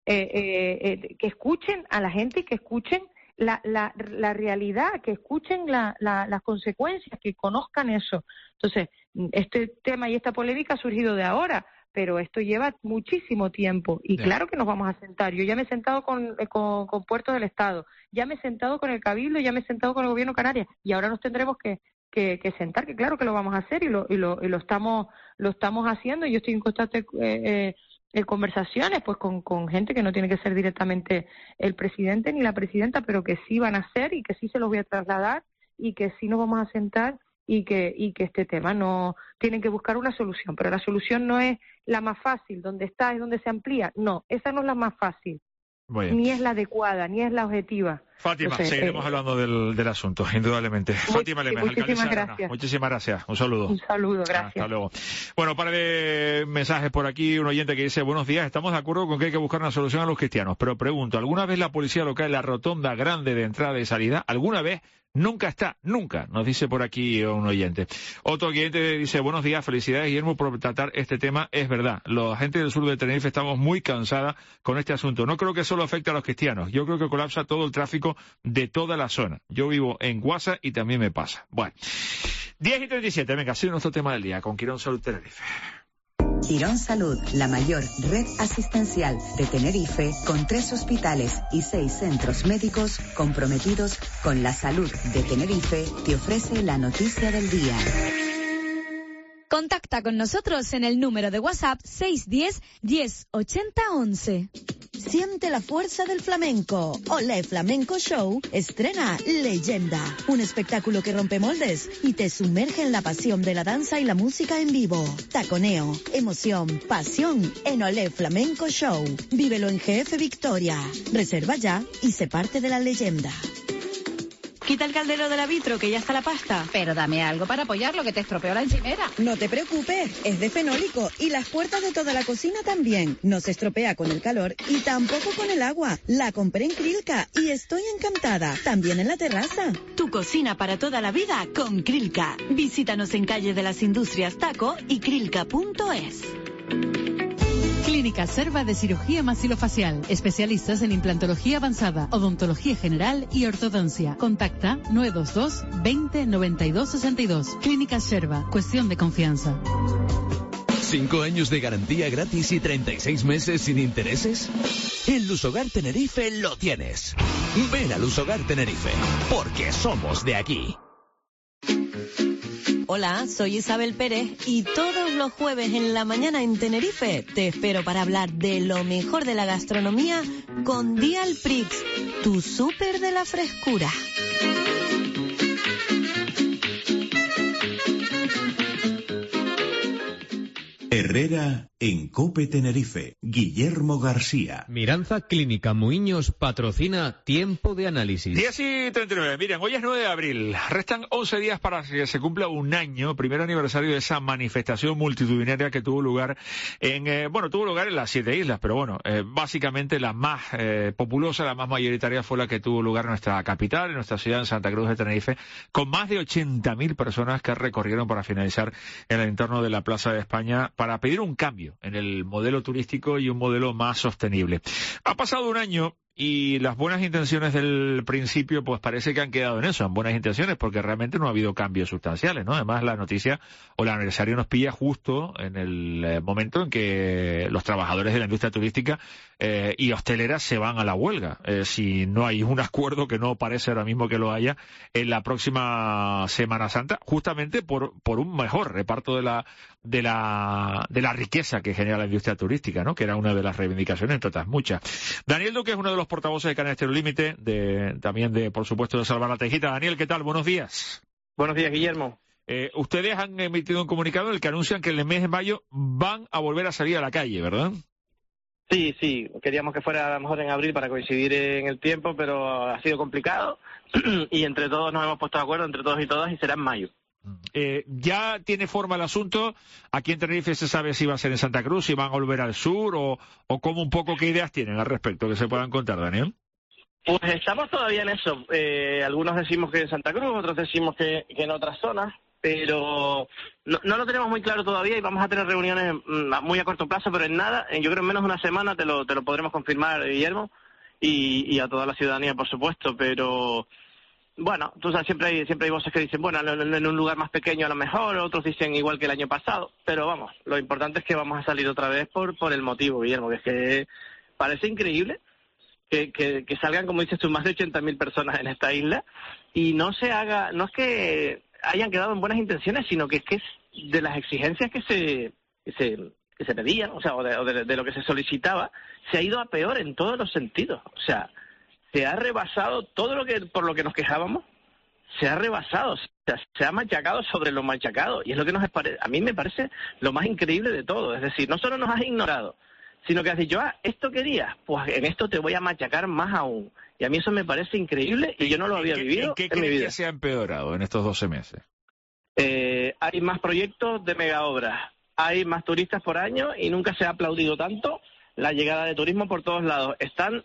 que escuchen a la gente y que escuchen la realidad, que escuchen las consecuencias, que conozcan eso. Entonces, este tema y esta polémica ha surgido de ahora, pero esto lleva muchísimo tiempo y claro que nos vamos a sentar. Yo ya me he sentado con Puertos del Estado, ya me he sentado con el Cabildo, ya me he sentado con el Gobierno de Canarias y ahora nos tendremos que sentar, que claro que lo vamos a hacer y lo estamos haciendo. Yo estoy en constante conversaciones pues con gente que no tiene que ser directamente el presidente ni la presidenta, pero que sí van a ser y que sí se los voy a trasladar y que sí nos vamos a sentar y que este tema no tienen que buscar una solución, pero la solución no es la más fácil, donde está es donde se amplía, no, esa no es la más fácil, ni es la adecuada, ni es la objetiva. Fátima, entonces, seguiremos hablando del asunto, indudablemente. Fátima Lemes, alcaldesa de Arana. Muchísimas gracias. Un saludo. Un saludo, gracias. Hasta luego. Bueno, para de mensajes por aquí, un oyente que dice, buenos días, estamos de acuerdo con que hay que buscar una solución a los cristianos, pero pregunto, ¿alguna vez la policía local en la rotonda grande de entrada y salida, alguna vez? Nunca está, nunca, nos dice por aquí un oyente. Otro oyente dice, buenos días, felicidades Guillermo por tratar este tema. Es verdad, la gente del sur de Tenerife estamos muy cansada con este asunto. No creo que solo afecte a los cristianos, yo creo que colapsa todo el tráfico de toda la zona. Yo vivo en Guasa y también me pasa. Bueno, 10:37, venga, ha sido nuestro tema del día con Quirón Salud Tenerife. Quirón Salud, la mayor red asistencial de Tenerife, con 3 hospitales y 6 centros médicos comprometidos con la salud de Tenerife, te ofrece la noticia del día. Contacta con nosotros en el número de WhatsApp 610 10 80 11. Siente la fuerza del flamenco. Olé Flamenco Show estrena Leyenda, un espectáculo que rompe moldes y te sumerge en la pasión de la danza y la música en vivo. Taconeo, emoción, pasión en Olé Flamenco Show. Vívelo en GF Victoria. Reserva ya y sé parte de la leyenda. Quita el caldero de la vitro, que ya está la pasta. Pero dame algo para apoyarlo, que te estropeó la encimera. No te preocupes, es de fenólico y las puertas de toda la cocina también. No se estropea con el calor y tampoco con el agua. La compré en Krilka y estoy encantada. También en la terraza. Tu cocina para toda la vida con Krilka. Visítanos en Calle de las Industrias Taco y krilka.es. Clínica Serva de Cirugía Maxilofacial. Especialistas en implantología avanzada, odontología general y ortodoncia. Contacta 922 20 92 62. Clínica Serva. Cuestión de confianza. 5 años de garantía gratis y 36 meses sin intereses. En Lusogar Tenerife lo tienes. Ven a Lusogar Tenerife, porque somos de aquí. Hola, soy Isabel Pérez y todos los jueves en la mañana en Tenerife te espero para hablar de lo mejor de la gastronomía con Dial Prix, tu súper de la frescura. Herrera En COPE Tenerife, Guillermo García. Miranza Clínica Muiños patrocina Tiempo de Análisis. 10:39. Miren, hoy es 9 de abril. Restan 11 días para que se cumpla un año, primer aniversario de esa manifestación multitudinaria que tuvo lugar tuvo lugar en las 7 islas, pero básicamente la más populosa, la más mayoritaria fue la que tuvo lugar en nuestra capital, en nuestra ciudad, en Santa Cruz de Tenerife, con más de 80.000 personas que recorrieron para finalizar en el entorno de la Plaza de España para pedir un cambio en el modelo turístico y un modelo más sostenible. Ha pasado un año y las buenas intenciones del principio pues parece que han quedado en eso, en buenas intenciones, porque realmente no ha habido cambios sustanciales, ¿no? Además la noticia o el aniversario nos pilla justo en el momento en que los trabajadores de la industria turística y hostelera se van a la huelga. Si no hay un acuerdo, que no parece ahora mismo que lo haya, en la próxima Semana Santa, justamente por un mejor reparto de la riqueza que genera la industria turística, ¿no? Que era una de las reivindicaciones, entre otras muchas. Daniel Duque es uno de los portavoces de Canal Estero Límite, también por supuesto, de Salvar la Tejita. Daniel, ¿qué tal? Buenos días. Buenos días, Guillermo. Ustedes han emitido un comunicado en el que anuncian que en el mes de mayo van a volver a salir a la calle, ¿verdad? Sí, queríamos que fuera a lo mejor en abril para coincidir en el tiempo, pero ha sido complicado y entre todos nos hemos puesto de acuerdo, entre todos y todas, y será en mayo. ¿Ya tiene forma el asunto? Aquí en Tenerife se sabe si va a ser en Santa Cruz, si van a volver al sur o cómo un poco qué ideas tienen al respecto que se puedan contar, Daniel. Pues estamos todavía en eso. Algunos decimos que en Santa Cruz, otros decimos que en otras zonas, pero no lo tenemos muy claro todavía y vamos a tener reuniones muy a corto plazo, pero en nada, yo creo en menos de una semana te lo podremos confirmar, Guillermo, y a toda la ciudadanía, por supuesto, pero... Bueno, tú sabes, siempre hay voces que dicen, bueno, en un lugar más pequeño a lo mejor, otros dicen igual que el año pasado, pero vamos, lo importante es que vamos a salir otra vez por el motivo, Guillermo, que es que parece increíble que salgan, como dices tú, más de 80.000 personas en esta isla y no es que hayan quedado en buenas intenciones, sino que es de las exigencias que se pedían, o sea, o de lo que se solicitaba, se ha ido a peor en todos los sentidos, o sea... Se ha rebasado todo por lo que nos quejábamos, se ha rebasado, se ha machacado sobre lo machacado, y es lo que a mí me parece lo más increíble de todo. Es decir, no solo nos has ignorado, sino que has dicho, esto querías, pues en esto te voy a machacar más aún. Y a mí eso me parece increíble y yo no lo había vivido ¿En qué mi vida. ¿Qué se ha empeorado en estos 12 meses? Hay más proyectos de megaobras, hay más turistas por año y nunca se ha aplaudido tanto la llegada de turismo por todos lados. Están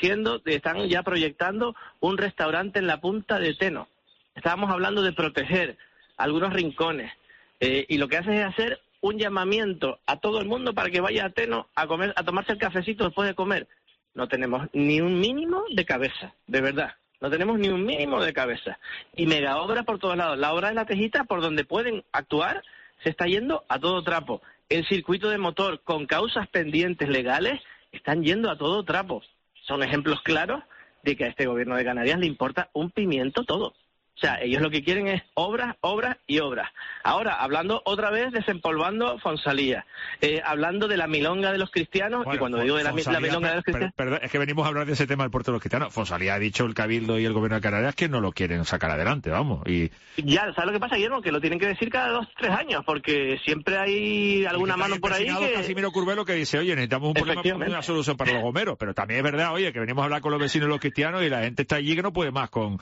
ya proyectando un restaurante en la punta de Teno. Estábamos hablando de proteger algunos rincones. Y lo que hace es hacer un llamamiento a todo el mundo para que vaya a Teno a tomarse el cafecito después de comer. No tenemos ni un mínimo de cabeza, de verdad. No tenemos ni un mínimo de cabeza. Y mega obra por todos lados. La obra de la Tejita, por donde pueden actuar, se está yendo a todo trapo. El circuito de motor con causas pendientes legales están yendo a todo trapo. Son ejemplos claros de que a este gobierno de Canarias le importa un pimiento todo. O sea, ellos lo que quieren es obras, obras y obras. Ahora, hablando otra vez, desempolvando Fonsalía, hablando de la milonga de los cristianos, y cuando digo de la milonga de los cristianos... Perdón, es que venimos a hablar de ese tema del puerto de los cristianos. Fonsalía ha dicho el Cabildo y el gobierno de Canarias que no lo quieren sacar adelante, vamos. Y ya, ¿sabes lo que pasa, Guillermo? Que lo tienen que decir cada 2 o 3 años, porque siempre hay alguna mano por ahí que... Casimiro Curbelo que dice, oye, necesitamos un problema, una solución para los gomeros, pero también es verdad, oye, que venimos a hablar con los vecinos y los cristianos y la gente está allí que no puede más con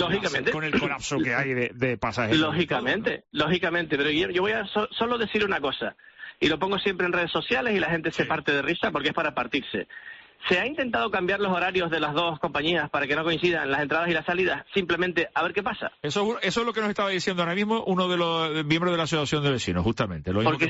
el colapso que hay de pasajeros. Lógicamente, pero yo voy a solo decir una cosa, y lo pongo siempre en redes sociales y la gente se parte de risa porque es para partirse. Se ha intentado cambiar los horarios de las dos compañías para que no coincidan las entradas y las salidas, simplemente a ver qué pasa. Eso es lo que nos estaba diciendo ahora mismo uno de los miembros de la Asociación de Vecinos, justamente. Porque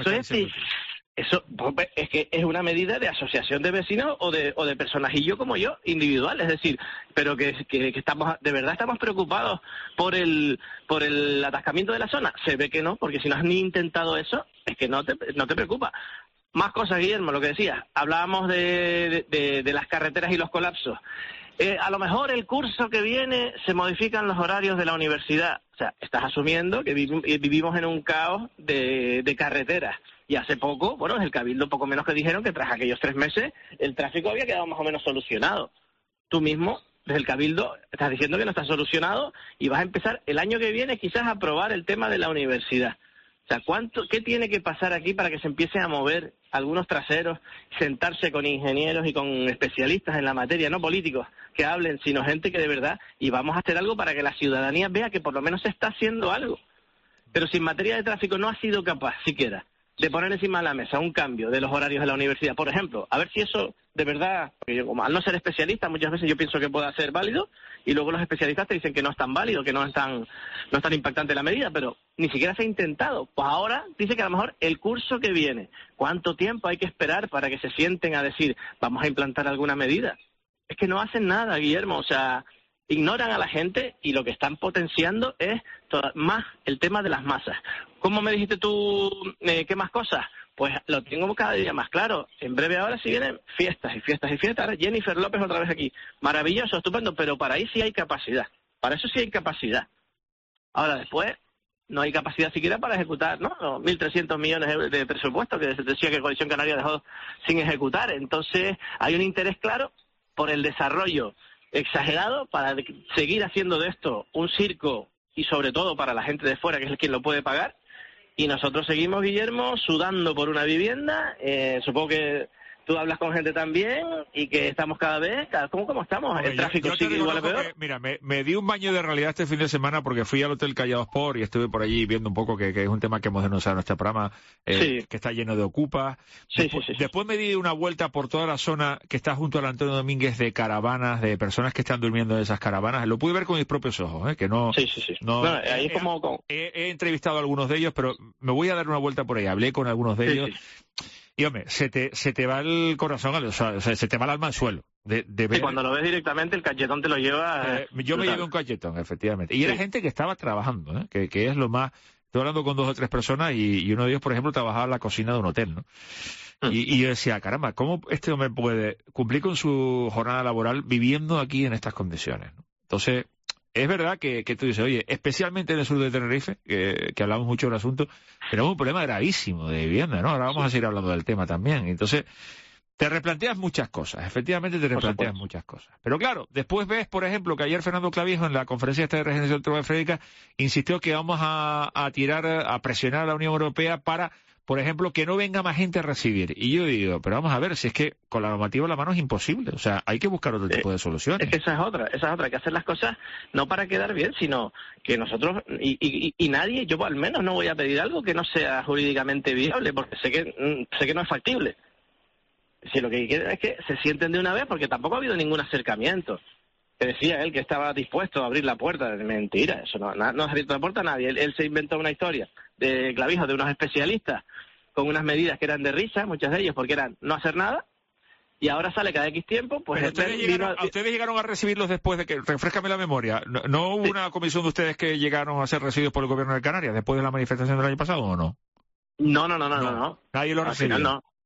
eso es que es una medida de asociación de vecinos o de personajillo como yo, individual, es decir, pero que de verdad estamos preocupados por el atascamiento de la zona. Se ve que no, porque si no has ni intentado eso, es que no te preocupa. Más cosas, Guillermo, lo que decías. Hablábamos de las carreteras y los colapsos. A lo mejor el curso que viene se modifican los horarios de la universidad. O sea, estás asumiendo que vivimos en un caos de carreteras. Y hace poco, bueno, el Cabildo poco menos que dijeron que tras aquellos 3 meses el tráfico había quedado más o menos solucionado. Tú mismo, desde el Cabildo, estás diciendo que no está solucionado y vas a empezar el año que viene quizás a aprobar el tema de la universidad. O sea, ¿qué tiene que pasar aquí para que se empiece a mover algunos traseros, sentarse con ingenieros y con especialistas en la materia, no políticos, que hablen, sino gente que de verdad, y vamos a hacer algo para que la ciudadanía vea que por lo menos se está haciendo algo. Pero si en materia de tráfico no ha sido capaz siquiera de poner encima de la mesa un cambio de los horarios de la universidad, por ejemplo, a ver si eso de verdad, porque yo, como al no ser especialista, muchas veces yo pienso que pueda ser válido, y luego los especialistas te dicen que no es tan válido, que no es tan impactante la medida, pero ni siquiera se ha intentado. Pues ahora dice que a lo mejor el curso que viene, ¿cuánto tiempo hay que esperar para que se sienten a decir, vamos a implantar alguna medida? Es que no hacen nada, Guillermo, o sea, ignoran a la gente y lo que están potenciando es más el tema de las masas. ¿Cómo me dijiste tú qué más cosas? Pues lo tengo cada día más claro. En breve ahora sí vienen fiestas y fiestas y fiestas. Ahora Jennifer López otra vez aquí. Maravilloso, estupendo, pero para ahí sí hay capacidad. Para eso sí hay capacidad. Ahora después no hay capacidad siquiera para ejecutar, ¿no? Los 1.300 millones de presupuesto que decía que Coalición Canaria dejó sin ejecutar. Entonces hay un interés claro por el desarrollo exagerado para seguir haciendo de esto un circo y sobre todo para la gente de fuera, que es quien lo puede pagar. Y nosotros seguimos, Guillermo, sudando por una vivienda. Supongo que tú hablas con gente también y que estamos cada vez, ¿cómo estamos? Hombre, el tráfico sigue igual o peor. Mira, me di un baño de realidad este fin de semana porque fui al Hotel Callao Sport y estuve por allí viendo un poco que es un tema que hemos denunciado en nuestro programa, que está lleno de ocupas. Después me di una vuelta por toda la zona que está junto al Antonio Domínguez de caravanas, de personas que están durmiendo en esas caravanas. Lo pude ver con mis propios ojos, que no... no bueno, ahí he entrevistado a algunos de ellos, pero me voy a dar una vuelta por ahí. Hablé con algunos de ellos. Y hombre, se te va el corazón, o sea, se te va el alma al suelo. De ver... cuando lo ves directamente, el cachetón te lo lleva... yo me llevé un cachetón, efectivamente. Y era gente que estaba trabajando, que es lo más... Estoy hablando con 2 o 3 personas y uno de ellos, por ejemplo, trabajaba en la cocina de un hotel, ¿no? Y yo decía, caramba, ¿cómo este hombre puede cumplir con su jornada laboral viviendo aquí en estas condiciones, ¿no? Entonces... Es verdad que tú dices, oye, especialmente en el sur de Tenerife, que hablamos mucho del asunto, tenemos un problema gravísimo de vivienda, ¿no? Ahora vamos a seguir hablando del tema también. Entonces, te replanteas muchas cosas, efectivamente te replanteas muchas cosas. Pero claro, después ves, por ejemplo, que ayer Fernando Clavijo, en la conferencia de regeneración democrática, insistió que vamos a presionar a la Unión Europea para... Por ejemplo, que no venga más gente a recibir. Y yo digo, pero vamos a ver, si es que con la normativa en la mano es imposible. O sea, hay que buscar otro tipo de soluciones. Es que esa es otra. Hay que hacer las cosas no para quedar bien, sino que nosotros, y nadie, yo al menos no voy a pedir algo que no sea jurídicamente viable, porque sé que no es factible. Si lo que quieren es que se sienten de una vez, porque tampoco ha habido ningún acercamiento. Que decía él que estaba dispuesto a abrir la puerta. Mentira, eso no ha abierto la puerta a nadie. Él se inventó una historia de Clavijo, de unos especialistas, con unas medidas que eran de risa, muchas de ellas, porque eran no hacer nada, y ahora sale cada X tiempo, pues... Pero ustedes llegaron a recibirlos después de que... Refréscame la memoria. ¿No hubo una comisión de ustedes que llegaron a ser recibidos por el gobierno de Canarias después de la manifestación del año pasado o no? No. ¿Nadie lo recibió?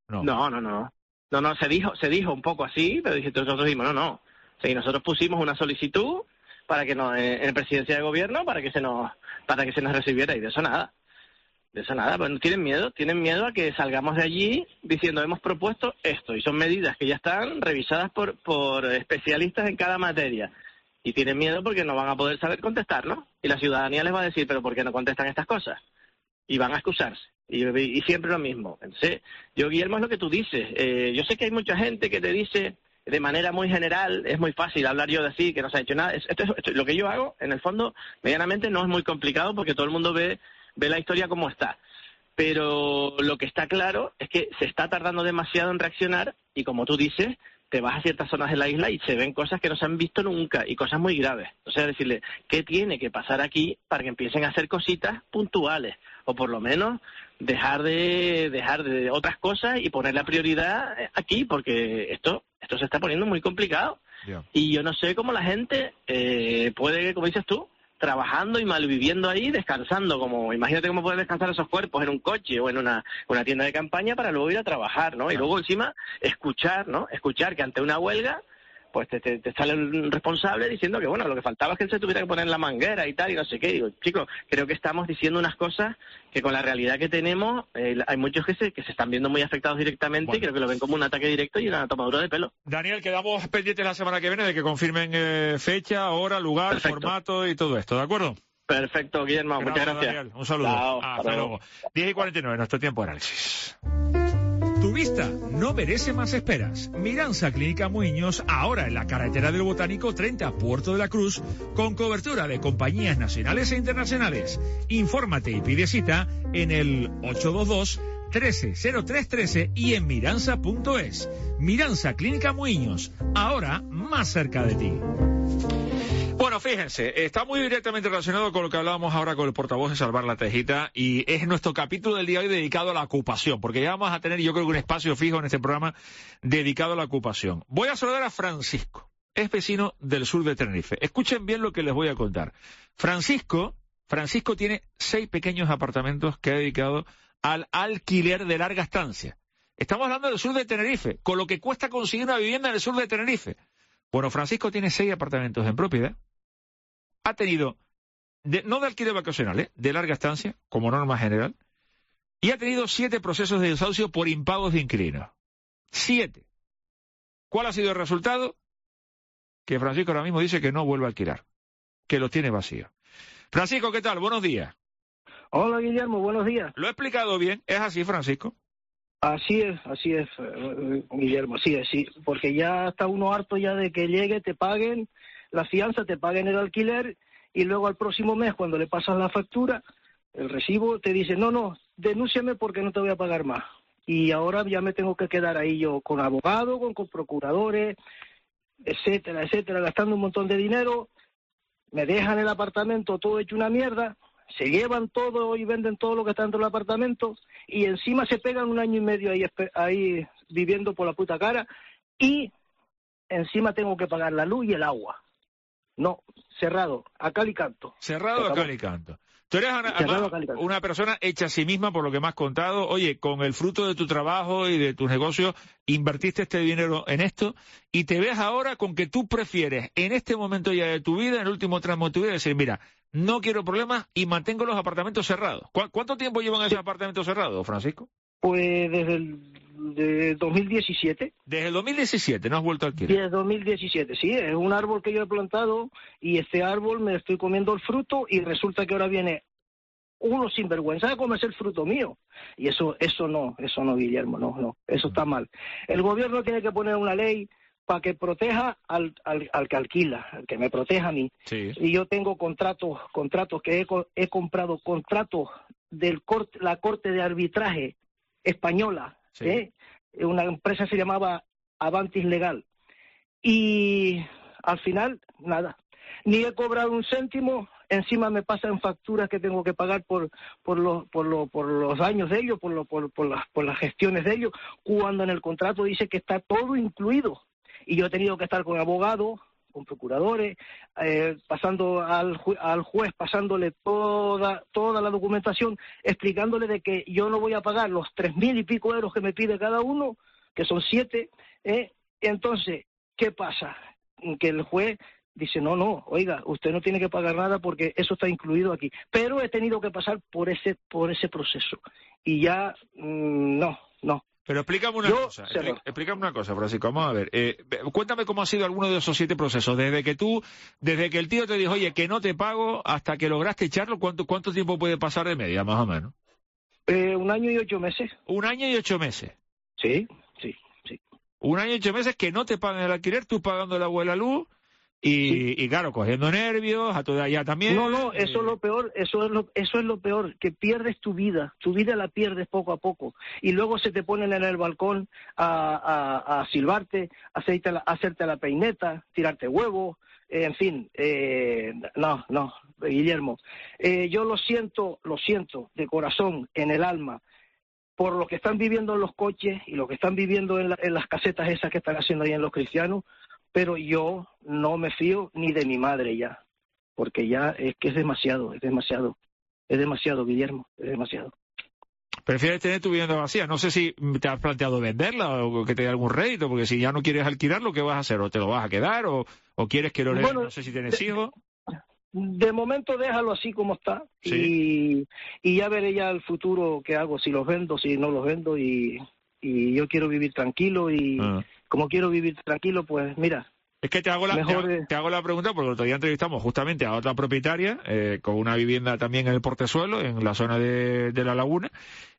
No, se dijo un poco así, pero nosotros dijimos, no. Sí, nosotros pusimos una solicitud para que en presidencia de gobierno para que se nos recibiera, y de eso nada. Bueno, tienen miedo a que salgamos de allí diciendo hemos propuesto esto, y son medidas que ya están revisadas por especialistas en cada materia, y tienen miedo porque no van a poder saber contestar, ¿no? Y la ciudadanía les va a decir, pero ¿por qué no contestan estas cosas? Y van a excusarse, y siempre lo mismo. Entonces, Guillermo, es lo que tú dices. Yo sé que hay mucha gente que te dice de manera muy general, es muy fácil hablar yo de así, que no se ha hecho nada. Esto, lo que yo hago, en el fondo, medianamente no es muy complicado porque todo el mundo ve la historia como está. Pero lo que está claro es que se está tardando demasiado en reaccionar y, como tú dices, te vas a ciertas zonas de la isla y se ven cosas que no se han visto nunca y cosas muy graves. O sea, decirle, ¿qué tiene que pasar aquí para que empiecen a hacer cositas puntuales? O por lo menos dejar de otras cosas y poner la prioridad aquí, porque esto se está poniendo muy complicado. Yeah. Y yo no sé cómo la gente puede, como dices tú, trabajando y malviviendo ahí, descansando, imagínate cómo pueden descansar esos cuerpos en un coche o en una tienda de campaña para luego ir a trabajar, ¿no? Y luego encima escuchar que ante una huelga pues te sale un responsable diciendo que, bueno, lo que faltaba es que él se tuviera que poner la manguera y tal, y no sé qué. Digo, chicos, creo que estamos diciendo unas cosas que con la realidad que tenemos, hay muchos que se están viendo muy afectados directamente, y creo que lo ven como un ataque directo y una tomadura de pelo. Daniel, quedamos pendientes la semana que viene de que confirmen fecha, hora, lugar, formato y todo esto, ¿de acuerdo? Perfecto, Guillermo, muchas gracias. Daniel, un saludo. Chao, hasta luego. 10:49, nuestro tiempo de análisis. Tu Tu vista no merece más esperas. Miranza Clínica Muiños, ahora en la carretera del Botánico 30, Puerto de la Cruz, con cobertura de compañías nacionales e internacionales. Infórmate y pide cita en el 822-130313 y en miranza.es. Miranza Clínica Muiños, ahora más cerca de ti. Bueno, fíjense, está muy directamente relacionado con lo que hablábamos ahora con el portavoz de Salvar la Tejita, y es nuestro capítulo del día de hoy dedicado a la ocupación, porque ya vamos a tener, yo creo que un espacio fijo en este programa dedicado a la ocupación. Voy a saludar a Francisco, es vecino del sur de Tenerife. Escuchen bien lo que les voy a contar. Francisco tiene 6 pequeños apartamentos que ha dedicado al alquiler de larga estancia. Estamos hablando del sur de Tenerife, con lo que cuesta conseguir una vivienda en el sur de Tenerife. Bueno, Francisco tiene 6 apartamentos en propiedad. Ha tenido, no de alquiler vacacional, de larga estancia, como norma general, y ha tenido 7 procesos de desahucio por impagos de inquilinos. 7. ¿Cuál ha sido el resultado? Que Francisco ahora mismo dice que no vuelve a alquilar, que los tiene vacíos. Francisco, ¿qué tal? Buenos días. Hola, Guillermo, buenos días. ¿Lo he explicado bien? ¿Es así, Francisco? Así es, Guillermo, así es, sí, porque ya está uno harto ya de que llegue, te paguen la fianza, te paguen el alquiler, y luego al próximo mes, cuando le pasas la factura, el recibo, te dice, no, denúnciame porque no te voy a pagar más. Y ahora ya me tengo que quedar ahí yo con abogados, con procuradores, etcétera, gastando un montón de dinero, me dejan el apartamento todo hecho una mierda, se llevan todo y venden todo lo que está dentro del apartamento, y encima se pegan 1 año y medio ahí viviendo por la puta cara, y encima tengo que pagar la luz y el agua. No, cerrado, a cal y canto. Cerrado a cal y canto. Tú eres una persona hecha a sí misma, por lo que me has contado. Oye, con el fruto de tu trabajo y de tus negocios, invertiste este dinero en esto, y te ves ahora con que tú prefieres, en este momento ya de tu vida, en el último tramo de tu vida, decir, mira, no quiero problemas y mantengo los apartamentos cerrados. ¿Cuánto tiempo llevan esos apartamentos cerrados, Francisco? Pues desde 2017. Desde el 2017, ¿no has vuelto a alquilar? Desde 2017, sí, es un árbol que yo he plantado, y este árbol me estoy comiendo el fruto, y resulta que ahora viene uno sinvergüenza a comerse el fruto mío. Y eso no, Guillermo, no, eso está mal. El gobierno tiene que poner una ley para que proteja al que alquila, al que me proteja a mí. Sí. Y yo tengo contratos que he comprado, contratos de la Corte de Arbitraje Española, sí. Una empresa se llamaba Avantis Legal, y al final nada, ni he cobrado un céntimo, encima me pasan facturas que tengo que pagar por los daños de ellos, por las gestiones de ellos, cuando en el contrato dice que está todo incluido, y yo he tenido que estar con abogados, con procuradores, pasando al juez, pasándole toda la documentación, explicándole de que yo no voy a pagar los 3.000 y pico euros que me pide cada uno, que son 7, entonces, ¿qué pasa? Que el juez dice, no, oiga, usted no tiene que pagar nada porque eso está incluido aquí, pero he tenido que pasar por ese proceso, y ya, no. Pero explícame una cosa, Francisco, vamos a ver. Cuéntame cómo ha sido alguno de esos 7 procesos. Desde que el tío te dijo, oye, que no te pago, hasta que lograste echarlo, ¿cuánto tiempo puede pasar de media, más o menos? 1 año y 8 meses. 1 año y 8 meses. Sí. 1 año y 8 meses que no te pagan el alquiler, tú pagando el agua y la luz, y claro, cogiendo nervios, a toda allá también. No, eso es lo peor, eso es lo peor, que pierdes tu vida la pierdes poco a poco, y luego se te ponen en el balcón a silbarte, hacerte la peineta, tirarte huevos, en fin, no, Guillermo, yo lo siento de corazón, en el alma, por lo que están viviendo en los coches y lo que están viviendo en las casetas esas que están haciendo ahí en los cristianos, pero yo no me fío ni de mi madre ya, porque ya es que es demasiado, Guillermo, es demasiado. ¿Prefieres tener tu vivienda vacía? No sé si te has planteado venderla o que te dé algún rédito, porque si ya no quieres alquilarlo, ¿qué vas a hacer? ¿O te lo vas a quedar o quieres que lo leas? No sé si tienes hijos. De momento déjalo así como está, ¿sí? y ya veré ya el futuro qué hago, si los vendo, si no los vendo, y yo quiero vivir tranquilo, y como quiero vivir tranquilo, pues mira. Es que te hago la pregunta porque el otro día entrevistamos justamente a otra propietaria con una vivienda también en el Portezuelo, en la zona de la Laguna,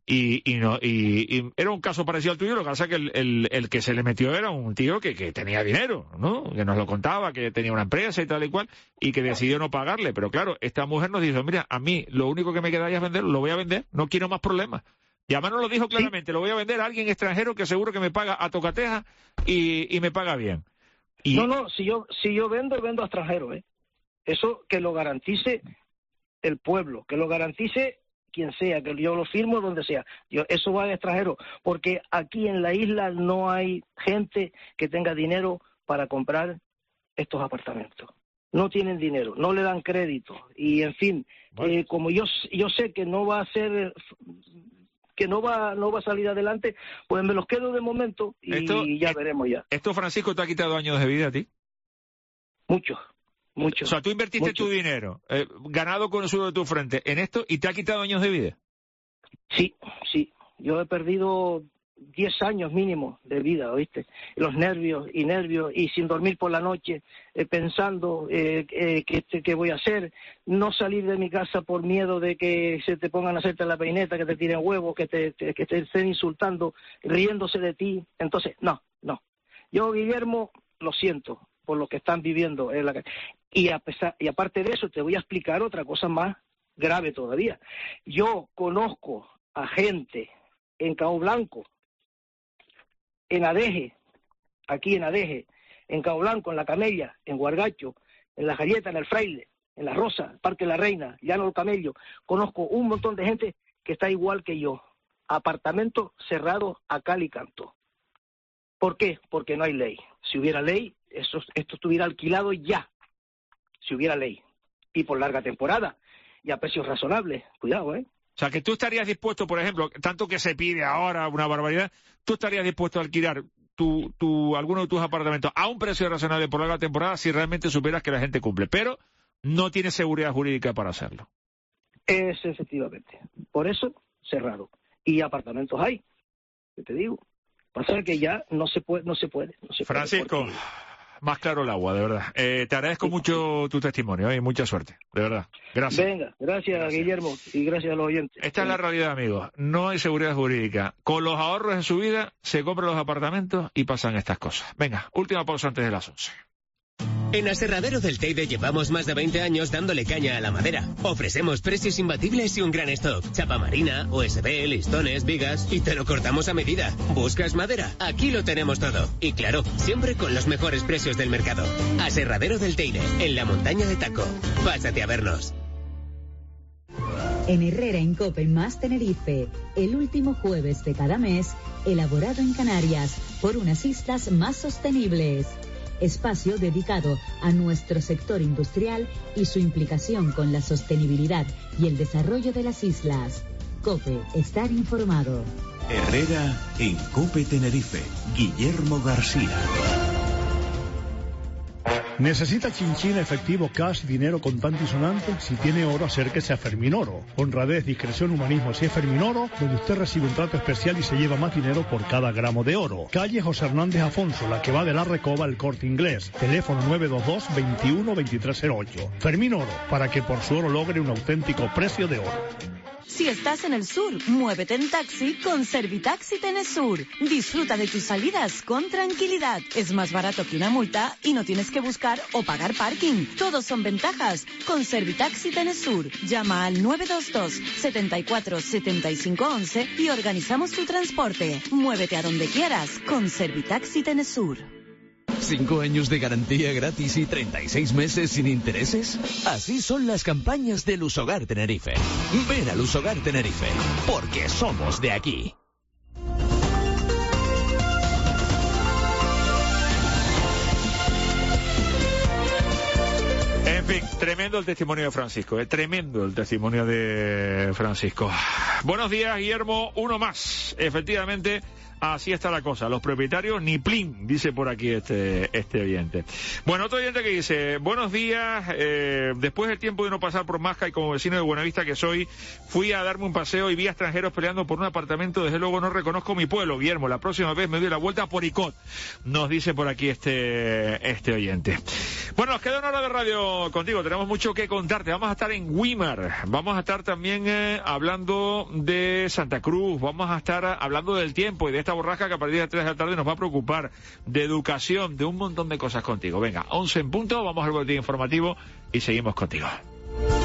y era un caso parecido al tuyo. Lo que pasa es que el que se le metió era un tío que tenía dinero, ¿no? Que nos lo contaba, que tenía una empresa y tal y cual, y que decidió no pagarle. Pero claro, esta mujer nos dijo, mira, a mí lo único que me quedaría es venderlo, lo voy a vender, no quiero más problemas. Y además nos lo dijo claramente, lo voy a vender a alguien extranjero que seguro que me paga a tocateja y me paga bien. No, si yo vendo a extranjeros, ¿eh? Eso que lo garantice el pueblo, que lo garantice quien sea, que yo lo firmo donde sea. Eso va a extranjeros, porque aquí en la isla no hay gente que tenga dinero para comprar estos apartamentos. No tienen dinero, no le dan crédito. Y en fin, vale. Como yo sé que no va a ser... que no va a salir adelante, pues me los quedo de momento y ya veremos ya. ¿Esto, Francisco, te ha quitado años de vida a ti? Mucho. O sea, tú invertiste tu dinero, ganado con el sudor de tu frente, en esto y te ha quitado años de vida. Sí. Yo he perdido 10 años mínimo de vida, ¿oíste? Los nervios y sin dormir por la noche, pensando qué voy a hacer, no salir de mi casa por miedo de que se te pongan a hacerte la peineta, que te tiren huevos, que te estén insultando, riéndose de ti. Entonces, no. Yo, Guillermo, lo siento por lo que están viviendo en la calle. Y aparte de eso, te voy a explicar otra cosa más grave todavía. Yo conozco a gente en Cabo Blanco, en Adeje, aquí en Adeje, en Cabo Blanco, en La Camella, en Guargacho, en La Galleta, en El Fraile, en La Rosa, Parque La Reina, Llano del Camello. Conozco un montón de gente que está igual que yo. Apartamentos cerrados a cal y canto. ¿Por qué? Porque no hay ley. Si hubiera ley, esto estuviera alquilado ya. Si hubiera ley. Y por larga temporada. Y a precios razonables. Cuidado, ¿eh? O sea, que tú estarías dispuesto, por ejemplo, tanto que se pide ahora una barbaridad, tú estarías dispuesto a alquilar alguno de tus apartamentos a un precio razonable por larga temporada si realmente supieras que la gente cumple, pero no tienes seguridad jurídica para hacerlo. Es efectivamente. Por eso, cerrado. Y apartamentos hay, que te digo. Pasa que ya no se puede. Francisco, porque... más claro el agua, de verdad. Te agradezco mucho tu testimonio y mucha suerte, de verdad. Gracias. Venga, gracias, Guillermo, y gracias a los oyentes. Esta es la realidad, amigos. No hay seguridad jurídica. Con los ahorros en su vida se compran los apartamentos y pasan estas cosas. Venga, última pausa antes de las 11. En Aserradero del Teide llevamos más de 20 años dándole caña a la madera. Ofrecemos precios imbatibles y un gran stock. Chapa marina, USB, listones, vigas y te lo cortamos a medida. ¿Buscas madera? Aquí lo tenemos todo. Y claro, siempre con los mejores precios del mercado. Aserradero del Teide, en la montaña de Taco. Pásate a vernos. En Herrera en Cope más Tenerife, el último jueves de cada mes, elaborado en Canarias por unas islas más sostenibles. Espacio dedicado a nuestro sector industrial y su implicación con la sostenibilidad y el desarrollo de las islas. COPE, estar informado. Herrera en COPE Tenerife. Guillermo García. ¿Necesita chinchín, efectivo, cash, dinero contante y sonante? Si tiene oro, acérquese a Ferminoro. Honradez, discreción, humanismo, si es Ferminoro, donde usted recibe un trato especial y se lleva más dinero por cada gramo de oro. Calle José Hernández Afonso, la que va de la Recoba al Corte Inglés. Teléfono 922-21-2308. Ferminoro, para que por su oro logre un auténtico precio de oro. Si estás en el sur, muévete en taxi con Servitaxi Tenesur. Disfruta de tus salidas con tranquilidad. Es más barato que una multa y no tienes que buscar o pagar parking. Todos son ventajas con Servitaxi Tenesur. Llama al 922 74 75 11 y organizamos tu transporte. Muévete a donde quieras con Servitaxi Tenesur. 5 años de garantía gratis y 36 meses sin intereses. Así son las campañas de Lusogar Tenerife. Ven a Lusogar Tenerife, porque somos de aquí. En fin, tremendo el testimonio de Francisco, tremendo el testimonio de Francisco. Buenos días, Guillermo, uno más. Efectivamente, así está la cosa. Los propietarios ni plin, dice por aquí este oyente. Bueno, otro oyente que dice, buenos días, después del tiempo de no pasar por Masca y como vecino de Buenavista que soy, fui a darme un paseo y vi a extranjeros peleando por un apartamento. Desde luego no reconozco mi pueblo, Guillermo. La próxima vez me doy la vuelta por Icot, nos dice por aquí este oyente. Bueno, nos queda una hora de radio contigo, tenemos mucho que contarte. Vamos a estar en Weimar, vamos a estar también hablando de Santa Cruz, vamos a estar hablando del tiempo y de esta borrasca que a partir de 3 de la tarde nos va a preocupar, de educación, de un montón de cosas contigo. Venga, 11 en punto, vamos al boletín informativo y seguimos contigo.